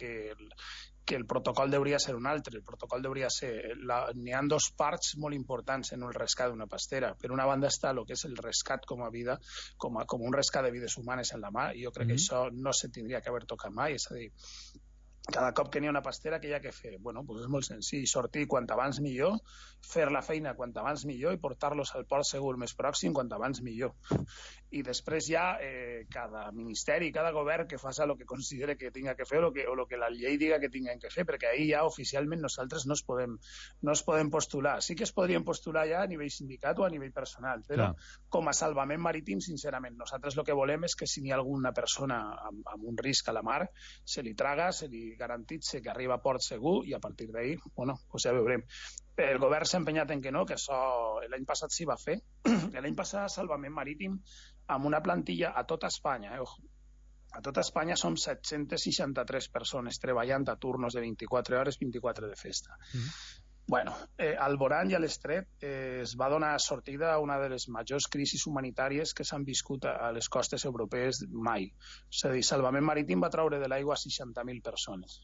que el protocol hauria ser un altre. El protocol hauria ser... N'hi ha dos parts molt importants en el rescat d'una pastera. Per una banda està el que és el rescat com a vida, com un rescat de vides humanes en la mar, i jo crec que això no se tindria que haver tocat mai. És a dir, cada cop que n'hi ha una pastera, què hi ha que fer? Bueno, pues és molt senzill, sortir quant abans millor, fer la feina quant abans millor i portar-los al port segur més pròxim quant abans millor. I després ja cada ministeri, cada govern que faci el que considere que tinga que fer o el que la llei diga que tinguem que fer, perquè ahir ja oficialment nosaltres no es podem postular. Sí que es podrien postular ja a nivell sindicat o a nivell personal, però com a salvament marítim, sincerament, nosaltres el que volem és que si n'hi ha alguna persona amb un risc a la mar, se li traga, se li garantitze que arriba a port segur i a partir d'ahir, bueno, pues ja veurem. El govern s'ha empenyat en que no, que això l'any passat s'hi va fer. L'any passat salvament marítim amb una plantilla a tota Espanya, a tota Espanya som 763 persones treballant a turnos de 24 hores, 24 de festa. Bueno, al Boran i a l'Estret es va donar sortida a una de les majors crisis humanitàries que s'han viscut a les costes europees mai. És a dir, Salvament Marítim va treure de l'aigua 60.000 persones.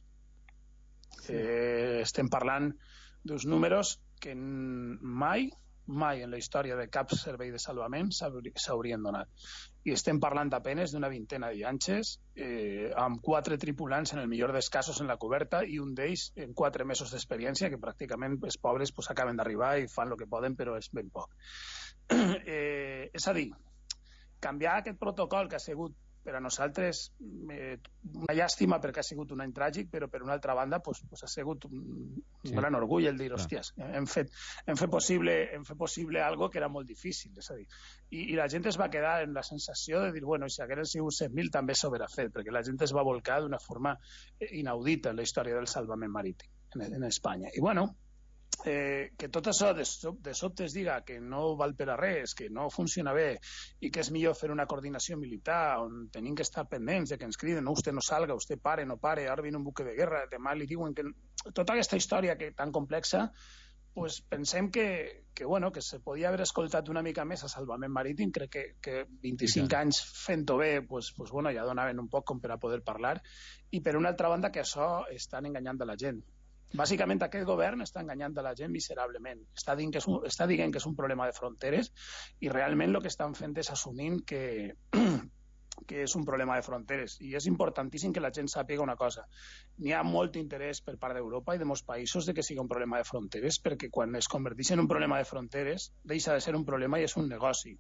Estem parlant d'uns números que mai en la història de cap servei de salvament s'haurien donat. I estem parlant apenes d'una vintena de llanxes, amb 4 tripulants en el millor dels casos en la coberta i un d'ells en 4 mesos d'experiència, que pràcticament els pobres acaben d'arribar i fan el que poden, però és ben poc. És a dir, canviar aquest protocol que ha sigut per a nosaltres una llàstima perquè ha sigut un any tràgic, però per una altra banda ha sigut un gran orgull el dir, hòsties, hem fet possible algo que era molt difícil, és a dir, i la gent es va quedar en la sensació de dir, bueno, si hagueren sigut 100.000 també s'haurà fet, perquè la gent es va volcar d'una forma inaudita en la història del salvament marítim en Espanya. I bueno, que tot això de sobte es diga que no val per a res, que no funciona bé i que és millor fer una coordinació militar on tenim que estar pendents de que ens criden, no, usted no salga, usted pare, no pare, ara viene un buque de guerra, demà li diuen que... Tota aquesta història tan complexa, pues pensem que se podia haver escoltat una mica més a Salvament Marítim. Crec que 25 anys fent-ho bé ja donaven un poc com per a poder parlar, i per una altra banda que això estan enganyant a la gent. Bàsicament aquest govern està enganyant a la gent miserablement. Està dient que és un problema de fronteres i realment el que estan fent és assumint que és un problema de fronteres. I és importantíssim que la gent sàpiga una cosa. N'hi ha molt interès per part d'Europa i de molts països de que sigui un problema de fronteres, perquè quan es converteix en un problema de fronteres deixa de ser un problema i és un negoci.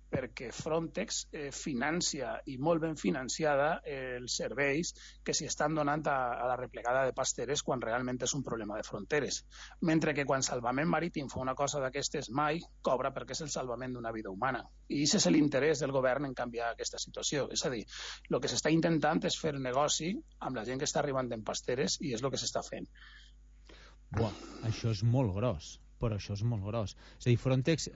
perquè Frontex financia, i molt ben financiada, els serveis que s'hi estan donant a la replegada de pasteres quan realment és un problema de fronteres. Mentre que quan Salvament Marítim fa una cosa d'aquestes mai cobra perquè és el salvament d'una vida humana. I aquest és l'interès del govern en canviar aquesta situació. És a dir, el que s'està intentant és fer negoci amb la gent que està arribant en pasteres i és el que s'està fent. Buah, això és molt gros. Però això és molt gros. És a dir, Frontex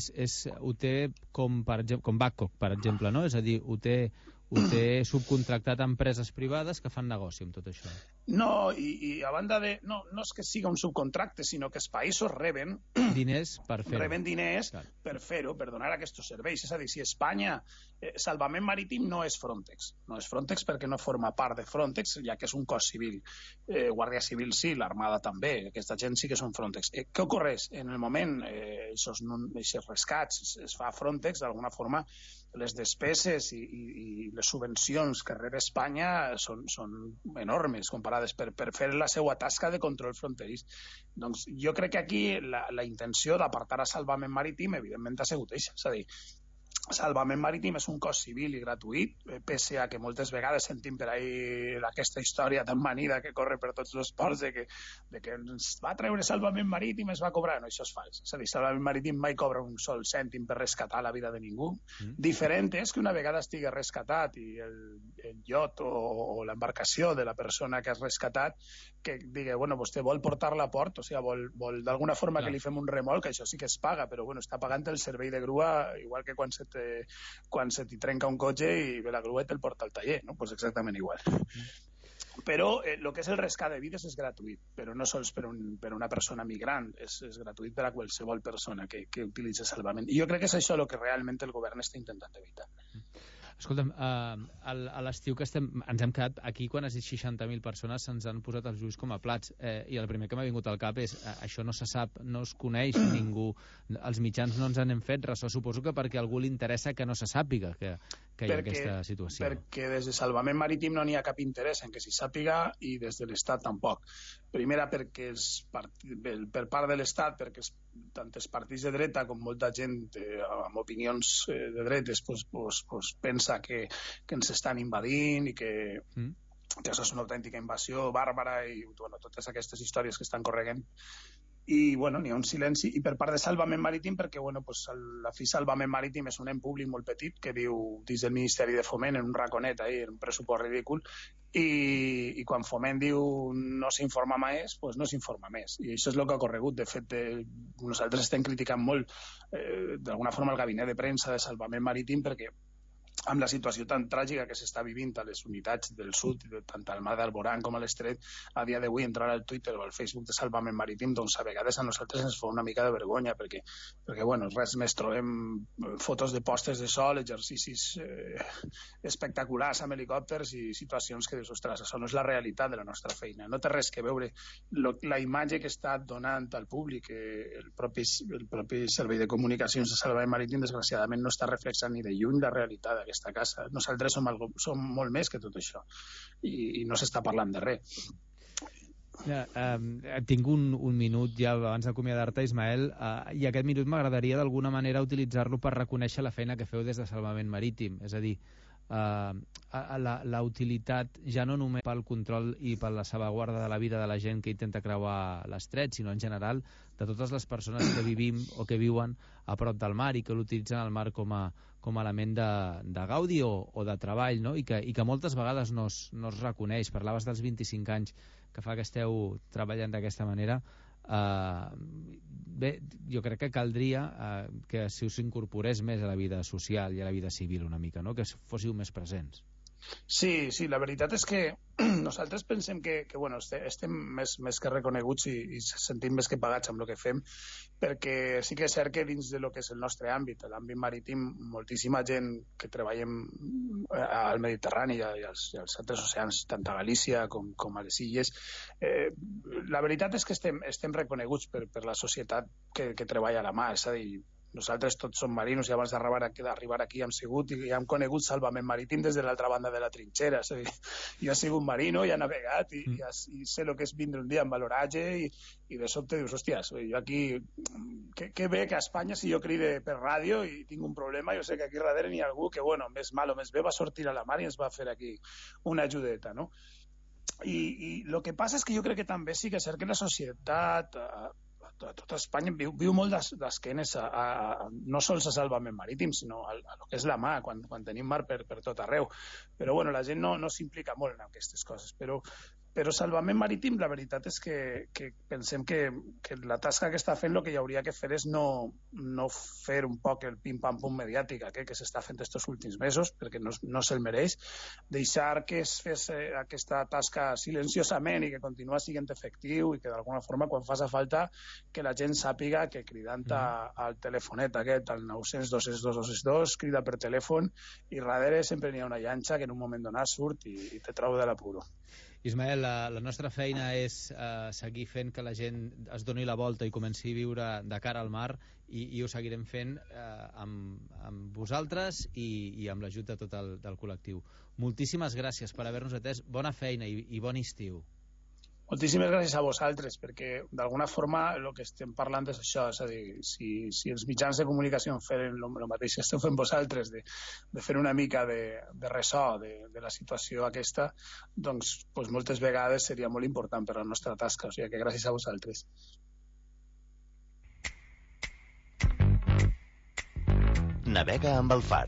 ho té com Babcock, per exemple, no? És a dir, ho té subcontractat a empreses privades que fan negoci amb tot això. No, i a banda de... No és que siga un subcontracte, sinó que els països reben diners per fer-ho. Reben diners per fer-ho, per donar aquests serveis. És a dir, si Espanya... Salvament Marítim no és Frontex. No és Frontex perquè no forma part de Frontex, ja que és un cos civil. Guàrdia Civil sí, l'Armada també. Aquesta gent sí que són Frontex. Què ocorreix? En el moment, aquests rescats es fa Frontex, d'alguna forma, les despeses i les subvencions que rep Espanya són enormes comparades per fer la seva tasca de control fronterís. Doncs jo crec que aquí la intenció d'apartar a Salvament Marítim evidentment ha sigut això, és a dir, Salvament Marítim és un cos civil i gratuït, pese a que moltes vegades sentim per ahí aquesta història tan manida que corre per tots els ports de que ens va treure Salvament Marítim i es va cobrar. No, això és fals. És a dir, Salvament Marítim mai cobra un sol cèntim per rescatar la vida de ningú. Diferent és que una vegada estigui rescatat i el iot o l'embarcació de la persona que has rescatat que digui, bueno, vostè vol portar-la a port, o sigui, vol d'alguna forma que li fem un remolc, això sí que es paga, però bueno, està pagant el servei de grua igual que quan se t'hi trenca un cotxe i ve la grua i te'l porta al taller, no? Pues exactament igual. Però el que és el rescat de vides és gratuït, però no sols per una persona migrant, és gratuït per a qualsevol persona que utilitzi salvament. I jo crec que és això el que realment el govern està intentant evitar. Escolta'm, a l'estiu que ens hem quedat aquí, quan has dit 60.000 persones, se'ns han posat els ulls com a plats, i el primer que m'ha vingut al cap és això no se sap, no es coneix ningú, els mitjans no ens en hem fet ressò, suposo que perquè a algú li interessa que no se sàpiga que hi ha aquesta situació. Perquè des de Salvament Marítim no n'hi ha cap interès en que s'hi sàpiga i des de l'Estat tampoc. Primera perquè per part de l'Estat, perquè tant els partits de dreta com molta gent amb opinions de dretes pensa que ens estan invadint i que això és una autèntica invasió bàrbara i totes aquestes històries que estan corregent. I n'hi ha un silenci, i per part de Salvament Marítim perquè la fi Salvament Marítim és un ens públic molt petit que diu dins del Ministeri de Foment en un raconet en un pressupost ridícul i quan Foment diu no s'informa més, doncs no s'informa més, i això és el que ha ocorregut. De fet, nosaltres estem criticant molt d'alguna forma el gabinet de premsa de Salvament Marítim perquè amb la situació tan tràgica que s'està vivint a les unitats del sud, tant al mar d'Alborán com a l'Estret, a dia d'avui entrar al Twitter o al Facebook de Salvament Marítim, doncs a vegades a nosaltres ens fa una mica de vergonya, perquè res més trobem fotos de postes de sol, exercicis espectaculars amb helicòpters i situacions que dius, ostres, això no és la realitat de la nostra feina. No té res que veure la imatge que està donant al públic el propi servei de comunicacions de Salvament Marítim, desgraciadament no està reflexant ni de lluny la realitat d'aquesta casa. Nosaltres som molt més que tot això i no s'està parlant de res. Tinc un minut ja abans d'acomiadar-te, Ismael, i aquest minut m'agradaria d'alguna manera utilitzar-lo per reconèixer la feina que feu des de Salvament Marítim, és a dir, la utilitat ja no només pel control i per la salvaguarda de la vida de la gent que intenta creuar l'estret, sinó en general de totes les persones que vivim o que viuen a prop del mar i que l'utilitzen el mar com a element de gaudi o de treball, no? I que moltes vegades no es reconeix. Parlaves dels 25 anys que fa que esteu treballant d'aquesta manera. Bé, jo crec que caldria que si us incorporés més a la vida social i a la vida civil una mica, no? Que fóssiu més presents. Sí, la veritat és que nosaltres pensem que estem més que reconeguts i sentim més que pagats amb el que fem, perquè sí que és cert que dins de lo que és el nostre àmbit, l'àmbit marítim, moltíssima gent que treballem al Mediterrani i als altres oceans, tant a Galícia com a les illes, la veritat és que estem reconeguts per la societat que treballa a la mà, és a dir, nosaltres tots som marinos i abans d'arribar aquí hem sigut i hem conegut salvament marítim des de l'altra banda de la trinxera. És a dir, jo he sigut marino i he navegat i sé el que és vindre un dia amb valoratge i de sobte dius, hòstia, jo aquí, que bé que a Espanya si jo cride per ràdio i tinc un problema, jo sé que aquí darrere n'hi ha algú que, bueno, més mal o més bé va sortir a la mar i ens va fer aquí una ajudeta, no? I el que passa és que jo crec que també sí que és cert que la societat a tota Espanya viu molt d'esquenes no sols a salvament marítim, sinó a lo que és la mar, quan tenim mar per tot arreu. Però bueno, la gent no s'implica molt en aquestes coses. Però salvament marítim, la veritat és que pensem que la tasca que està fent el que hi hauria que fer és no fer un poc el pim-pam-pum mediàtic que s'està fent aquests últims mesos, perquè no se'l mereix, deixar que es fes aquesta tasca silenciosament i que continua sent efectiu i que d'alguna forma quan faci falta que la gent sàpiga que cridant al telefonet aquest, al 900-262-262, crida per telèfon i darrere sempre n'hi ha una llanxa que en un moment donat surt i te trau de l'apuro. Ismael, la nostra feina és seguir fent que la gent es doni la volta i comenci a viure de cara al mar i ho seguirem fent amb vosaltres i amb l'ajut de tot el col·lectiu. Moltíssimes gràcies per haver-nos atès. Bona feina i bon estiu. Moltíssimes gràcies a vosaltres, perquè d'alguna forma el que estem parlant és això, és a dir, si els mitjans de comunicació feren el mateix que esteu fent vosaltres, de fer una mica de ressò de la situació aquesta, doncs moltes vegades seria molt important per la nostra tasca, o sigui que gràcies a vosaltres. Navega amb el far.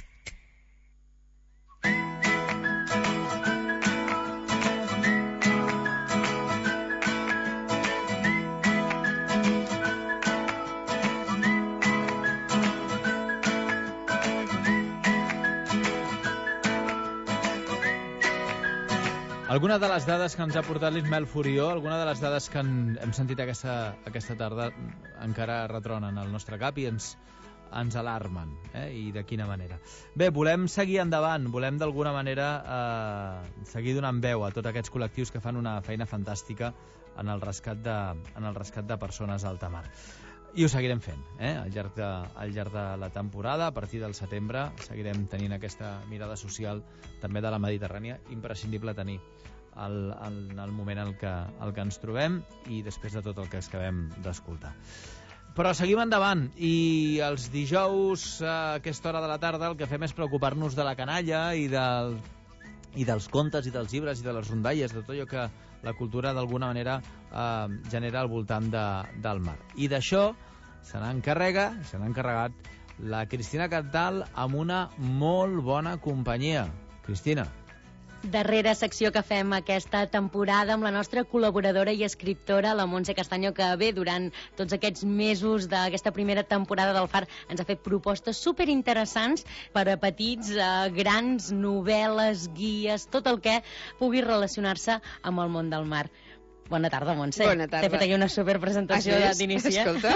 Alguna de les dades que ens ha portat l'Ismael Furió, alguna de les dades que hem sentit aquesta tarda encara retronen al nostre cap i ens alarmen, i de quina manera. Bé, volem seguir endavant, volem d'alguna manera seguir donant veu a tots aquests col·lectius que fan una feina fantàstica en el rescat de persones a alta mar. I ho seguirem fent, al llarg de la temporada. A partir del setembre seguirem tenint aquesta mirada social també de la Mediterrània, imprescindible tenir en el moment en què ens trobem i després de tot el que acabem d'escoltar. Però seguim endavant i els dijous a aquesta hora de la tarda el que fem és preocupar-nos de la canalla i dels contes i dels llibres i de les rondalles, de tot allò que la cultura d'alguna manera genera al voltant del mar. I d'això se n'ha encarregat la Cristina Cantal amb una molt bona companyia. Cristina. Darrera secció que fem aquesta temporada amb la nostra col·laboradora i escriptora, la Montse Castaño, que bé, durant tots aquests mesos d'aquesta primera temporada del Far ens ha fet propostes superinteressants per a petits, grans, novel·les, guies, tot el que pugui relacionar-se amb el món del mar. Bona tarda, Montse. Bona tarda. T'he fet aquí una superpresentació d'inici. Escolta.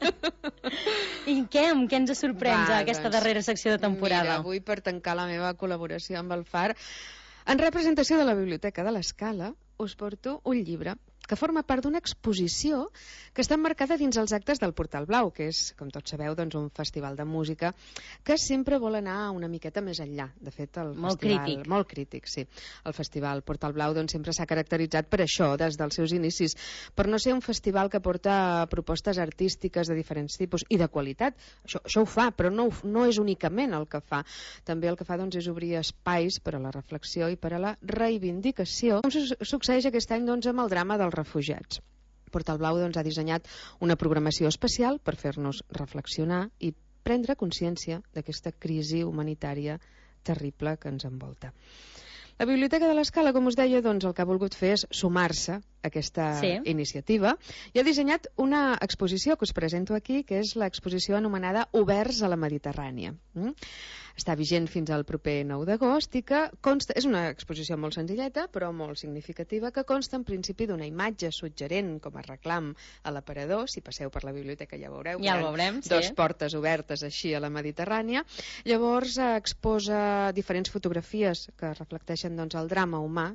I què ens sorprèn aquesta darrera secció de temporada? Mira, avui per tancar la meva col·laboració amb el Far, en representació de la Biblioteca de l'Escala, us porto un llibre que forma part d'una exposició que està emmarcada dins els actes del Portal Blau, que és, com tots sabeu, doncs, un festival de música que sempre vol anar una miqueta més enllà. De fet, molt crític, sí. El festival Portal Blau doncs, sempre s'ha caracteritzat per això, des dels seus inicis, per no ser un festival que porta propostes artístiques de diferents tipus i de qualitat. Això ho fa, però no és únicament el que fa. També el que fa doncs, és obrir espais per a la reflexió i per a la reivindicació, com succeeix aquest any doncs, amb el drama dels refugiats. Portal Blau doncs, ha dissenyat una programació especial per fer-nos reflexionar i prendre consciència d'aquesta crisi humanitària terrible que ens envolta. La Biblioteca de l'Escala, com us deia, doncs, el que ha volgut fer és sumar-se a aquesta iniciativa i ha dissenyat una exposició que us presento aquí, que és l'exposició anomenada Oberts a la Mediterrània. Està vigent fins al proper 9 d'agost i que consta, és una exposició molt senzilleta però molt significativa, que consta en principi d'una imatge suggerent com a reclam a l'aparador. Si passeu per la biblioteca ja ho veureu, ja ho veurem, dos portes obertes així a la Mediterrània. Llavors exposa diferents fotografies que reflecteixen doncs, el drama humà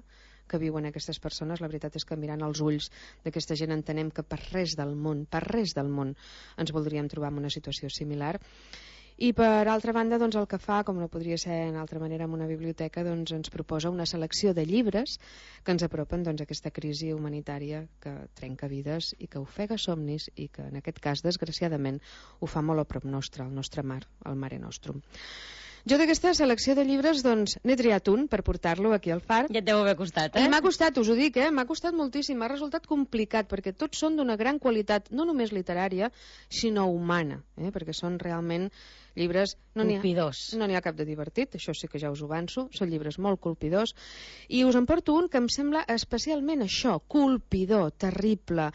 que viuen aquestes persones. La veritat és que mirant els ulls d'aquesta gent entenem que per res del món ens voldríem trobar en una situació similar. I per altra banda, doncs, el que fa, com no podria ser d'una altra manera, en una biblioteca, doncs, ens proposa una selecció de llibres que ens apropen, doncs, a aquesta crisi humanitària que trenca vides i que ofega somnis i que en aquest cas, desgraciadament, ho fa molt a prop nostre, al nostre mar, al Mare Nostrum. Jo d'aquesta selecció de llibres, doncs, n'he triat un per portar-lo aquí al Far. Ja et deu haver costat, eh? I m'ha costat, us ho dic, m'ha costat moltíssim, m'ha resultat complicat, perquè tots són d'una gran qualitat, no només literària, sinó humana, perquè són realment llibres... Colpidors. No n'hi ha cap de divertit, això sí que ja us ho avanço, són llibres molt colpidors, i us en porto un que em sembla especialment això, colpidor, terrible,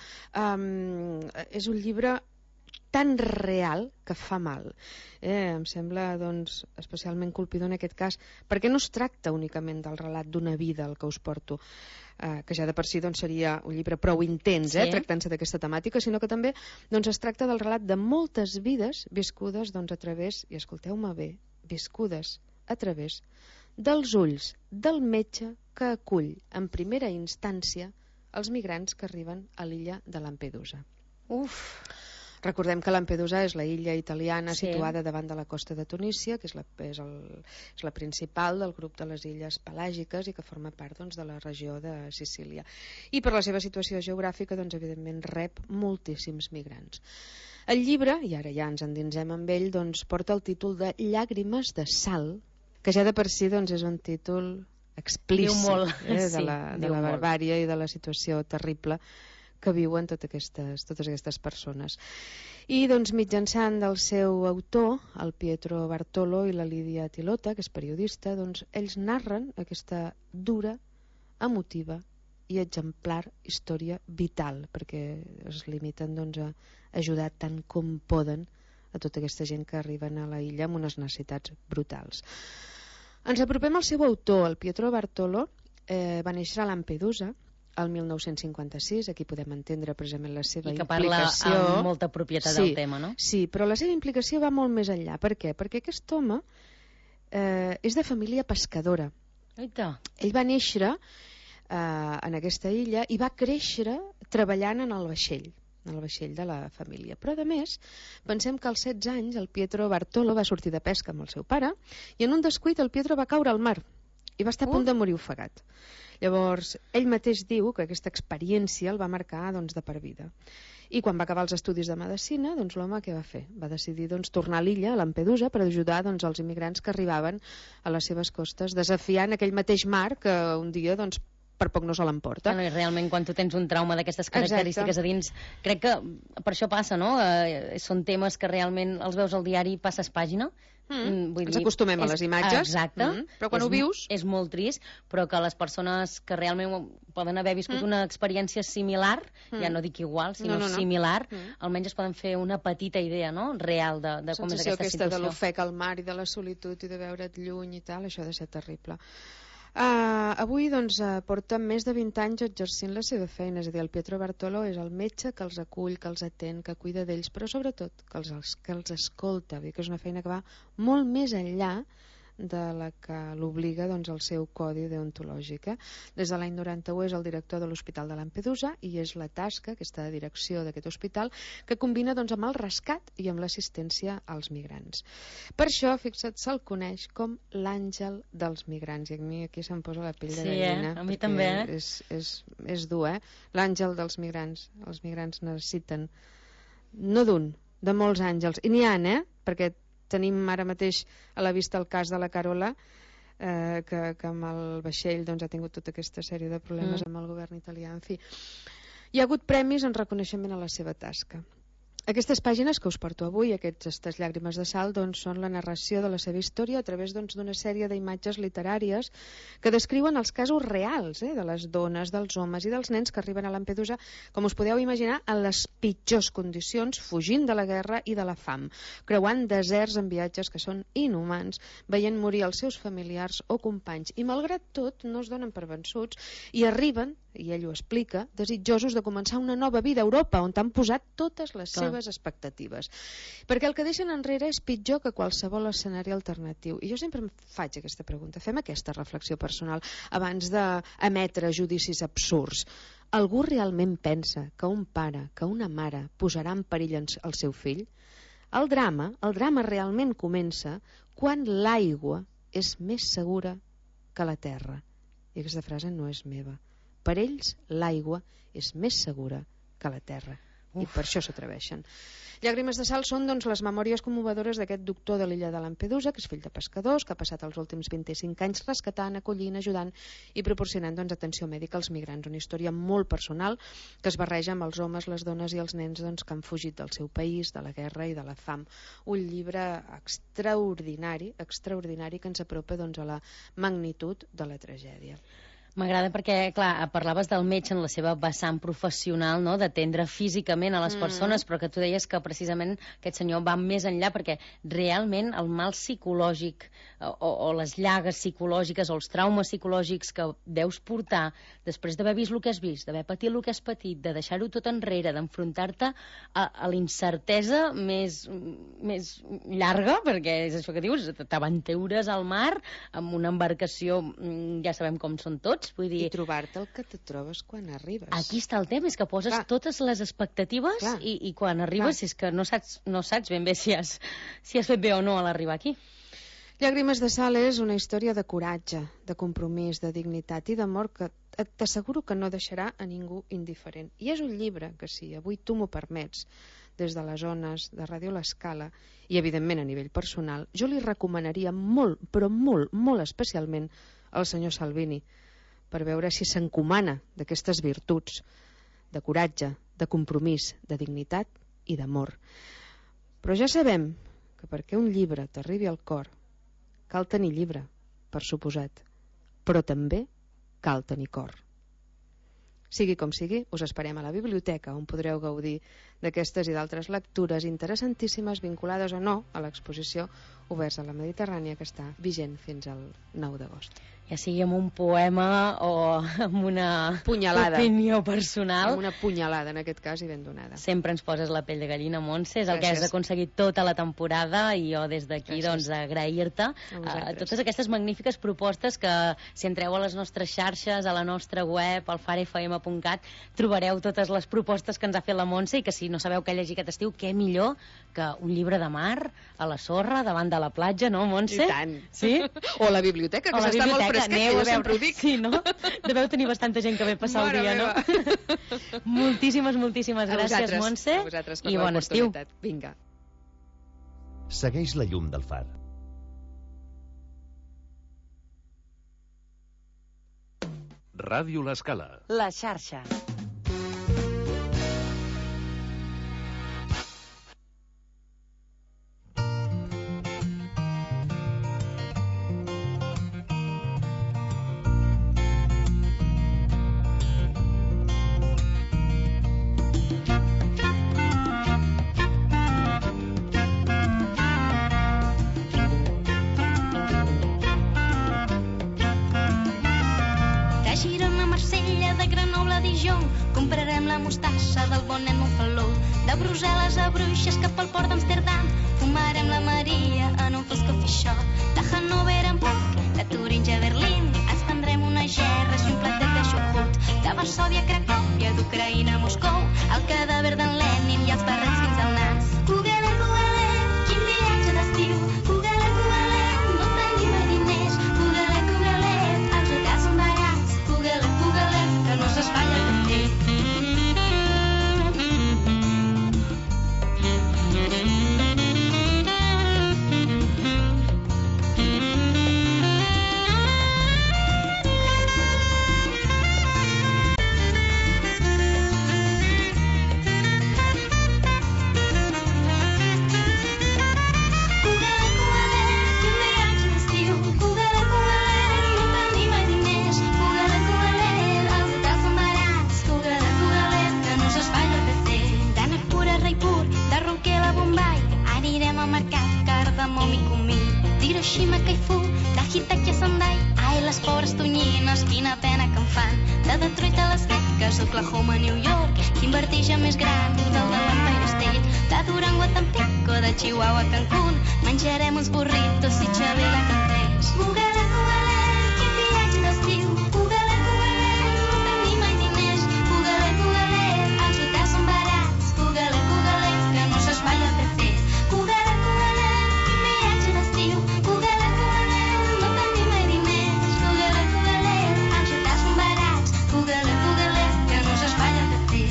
és un llibre tan real que fa mal. Em sembla, doncs, especialment colpidor en aquest cas, perquè no es tracta únicament del relat d'una vida el que us porto, que ja de per si doncs, seria un llibre prou intens, tractant-se d'aquesta temàtica, sinó que també doncs, es tracta del relat de moltes vides viscudes doncs, a través, i escolteu-me bé, viscudes a través dels ulls del metge que acull en primera instància els migrants que arriben a l'illa de Lampedusa. Recordem que Lampedusa és la illa italiana situada davant de la costa de Tunísia, que és la principal del grup de les illes pelàgiques i que forma part doncs, de la regió de Sicília. I per la seva situació geogràfica, doncs, evidentment, rep moltíssims migrants. El llibre, i ara ja ens endinsem amb ell, doncs, porta el títol de Llàgrimes de sal, que ja de per si doncs, és un títol explícit de la barbàrie i de la situació terrible que viuen totes aquestes persones. I doncs mitjançant del seu autor, el Pietro Bartolo i la Lídia Tilota, que és periodista, doncs ells narren aquesta dura, emotiva i exemplar història vital, perquè es limiten doncs, a ajudar tant com poden a tota aquesta gent que arriben a la illa amb unes necessitats brutals. Ens apropem al seu autor, el Pietro Bartolo, va néixer a Lampedusa el 1956, aquí podem entendre precisament la seva implicació. I que parla amb molta propietat del tema, no? Sí, però la seva implicació va molt més enllà. Per què? Perquè aquest home és de família pescadora. Ell va néixer en aquesta illa i va créixer treballant en el vaixell de la família. Però, a més, pensem que als 16 anys el Pietro Bartolo va sortir de pesca amb el seu pare i en un descuit el Pietro va caure al mar i va estar a punt de morir ofegat. Llavors, ell mateix diu que aquesta experiència el va marcar doncs, de per vida. I quan va acabar els estudis de medicina, doncs, l'home què va fer? Va decidir doncs, tornar a l'illa, a Lampedusa, per ajudar doncs, els immigrants que arribaven a les seves costes, desafiant aquell mateix mar que un dia doncs, per poc no se l'emporta. I realment quan tu tens un trauma d'aquestes característiques a dins, crec que per això passa, no? Són temes que realment els veus al diari, passes pàgina. Ens acostumem a les imatges. Exacte. Però quan ho vius... És molt trist, però que les persones que realment poden haver viscut una experiència similar, ja no dic igual, sinó similar, almenys es poden fer una petita idea, no?, real de com és aquesta situació. De l'ofec al mar i de la solitud i de veure't lluny i tal, això ha de ser terrible. Avui doncs, porta més de 20 anys exercint la seva feina, és a dir, el Pietro Bartolo és el metge que els acull, que els atén, que cuida d'ells, però sobretot que els escolta, que és una feina que va molt més enllà de la que l'obliga doncs, el seu codi deontològic. Des de l'any 91 és el director de l'Hospital de Lampedusa i és la tasca, aquesta direcció d'aquest hospital, que combina doncs, amb el rescat i amb l'assistència als migrants. Per això, fixa't, se'l coneix com l'àngel dels migrants, i a mi aquí se'm posa la pell de gallina. A mi també. És dur, l'àngel dels migrants. Els migrants necessiten no d'un, de molts àngels. I n'hi ha, perquè tenim ara mateix a la vista el cas de la Carola, que amb el vaixell doncs, ha tingut tota aquesta sèrie de problemes amb el govern italià. En fi, hi ha hagut premis en reconeixement a la seva tasca. Aquestes pàgines que us porto avui, aquestes llàgrimes de sal, doncs, són la narració de la seva història a través d'una sèrie d'imatges literàries que descriuen els casos reals de les dones, dels homes i dels nens que arriben a Lampedusa, com us podeu imaginar, en les pitjors condicions, fugint de la guerra i de la fam, creuant deserts en viatges que són inhumans, veient morir els seus familiars o companys, i malgrat tot no es donen per vençuts i arriben i ell ho explica, desitjosos de començar una nova vida a Europa, on t'han posat totes les seves expectatives. Perquè el que deixen enrere és pitjor que qualsevol escenari alternatiu. I jo sempre em faig aquesta pregunta, fem aquesta reflexió personal abans d'emetre judicis absurds. Algú realment pensa que un pare, que una mare posarà en perill el seu fill? El drama realment comença quan l'aigua és més segura que la terra. I aquesta frase no és meva. Per ells, l'aigua és més segura que la terra. I per això s'atreveixen. Llàgrimes de sal són doncs, les memòries commovedores d'aquest doctor de l'illa de Lampedusa, que és fill de pescadors, que ha passat els últims 25 anys rescatant, acollint, ajudant i proporcionant doncs, atenció mèdica als migrants. Una història molt personal que es barreja amb els homes, les dones i els nens doncs, que han fugit del seu país, de la guerra i de la fam. Un llibre extraordinari que ens apropa doncs, a la magnitud de la tragèdia. M'agrada perquè, clar, parlaves del metge en la seva vessant professional, no?, d'atendre físicament a les persones, però que tu deies que precisament aquest senyor va més enllà, perquè realment el mal psicològic o les llagues psicològiques o els traumes psicològics que deus portar després d'haver vist el que has vist, d'haver patit el que has patit, de deixar-ho tot enrere, d'enfrontar-te a la incertesa més llarga, perquè és això que dius, t'aventures al mar amb una embarcació, ja sabem com són tots, vull dir... I trobar-te el que te trobes quan arribes. Aquí està el tema, és que poses totes les expectatives i quan arribes és que no saps ben bé si has fet bé o no a l'arribar aquí. Llàgrimes de sal és una història de coratge, de compromís, de dignitat i d'amor que t'asseguro que no deixarà a ningú indiferent. I és un llibre que, si avui tu m'ho permets, des de les ones de Ràdio L'Escala i evidentment a nivell personal, jo li recomanaria molt, però molt, molt especialment al senyor Salvini, per veure si s'encomana d'aquestes virtuts de coratge, de compromís, de dignitat i d'amor. Però ja sabem que perquè un llibre t'arribi al cor cal tenir llibre, per suposat, però també cal tenir cor. Sigui com sigui, us esperem a la biblioteca, on podreu gaudir d'aquestes i d'altres lectures interessantíssimes vinculades o no a l'exposició Oberts a la Mediterrània, que està vigent fins al 9 d'agost. Ja sigui amb un poema o amb una punyalada, opinió personal. Amb una punyalada, en aquest cas, i ben donada. Sempre ens poses la pell de gallina, Montse, és el que has aconseguit tota la temporada, i jo des d'aquí doncs agrair-te totes aquestes magnífiques propostes que, si entreu a les nostres xarxes, a la nostra web, al farfm.cat, trobareu totes les propostes que ens ha fet la Montse, i que si no sabeu què llegir aquest estiu, què millor que un llibre de mar a la sorra, davant de la platja, no, Montse? I tant. Sí? O a la biblioteca, que s'està molt fresquet, que jo sempre ho dic. Sí, no? Deveu tenir bastanta gent que ve passar el dia, no? Moltíssimes gràcies, Montse, i bon estiu. Vinga. Segueix la llum del far. Ràdio L'Escala. La xarxa. Comprarem la mostassa del Bonet Montfaló, de Brussel·les a Bruixes cap al port d'Amsterdam. Fumarem la Maria en un fosc coffee shop, de Hannover a Hamburg, de Turinge a Berlín. Ens prendrem unes gerres i un platet de xocot, de Varsòvia a Cracòvia, d'Ucraïna a Moscou, el cadàver d'en Lenin i els barrets fins al nas. Cugalé, quin viatge d'estiu. Cugalé, no tenim mai diners. Cugalé, els hotels són barats. Cugalé, que no s'espatlla el temps. Vegas, Oklahoma, New York, quin vertigen més gran del de l'Empire State, de Durango a Tampico, de Chihuahua a Cancún, menjarem uns burritos si Xavier cantés. Google, quin viatge d'estiu, Google, no tenim mai diners, Google, els hotels són barats, Google, que no s'espatlla per fer. Google, quin viatge d'estiu, Google, no tenim mai diners, Google, els hotels són barats, Google, que no s'espatlla per fer.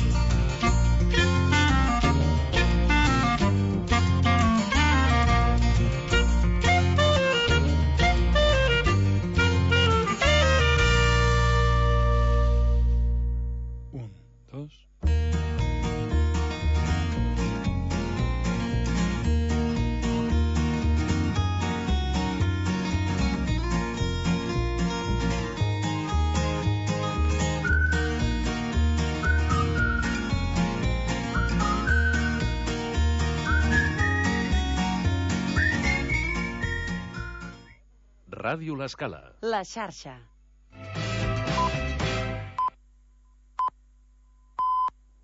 Ràdio L'Escala. La xarxa.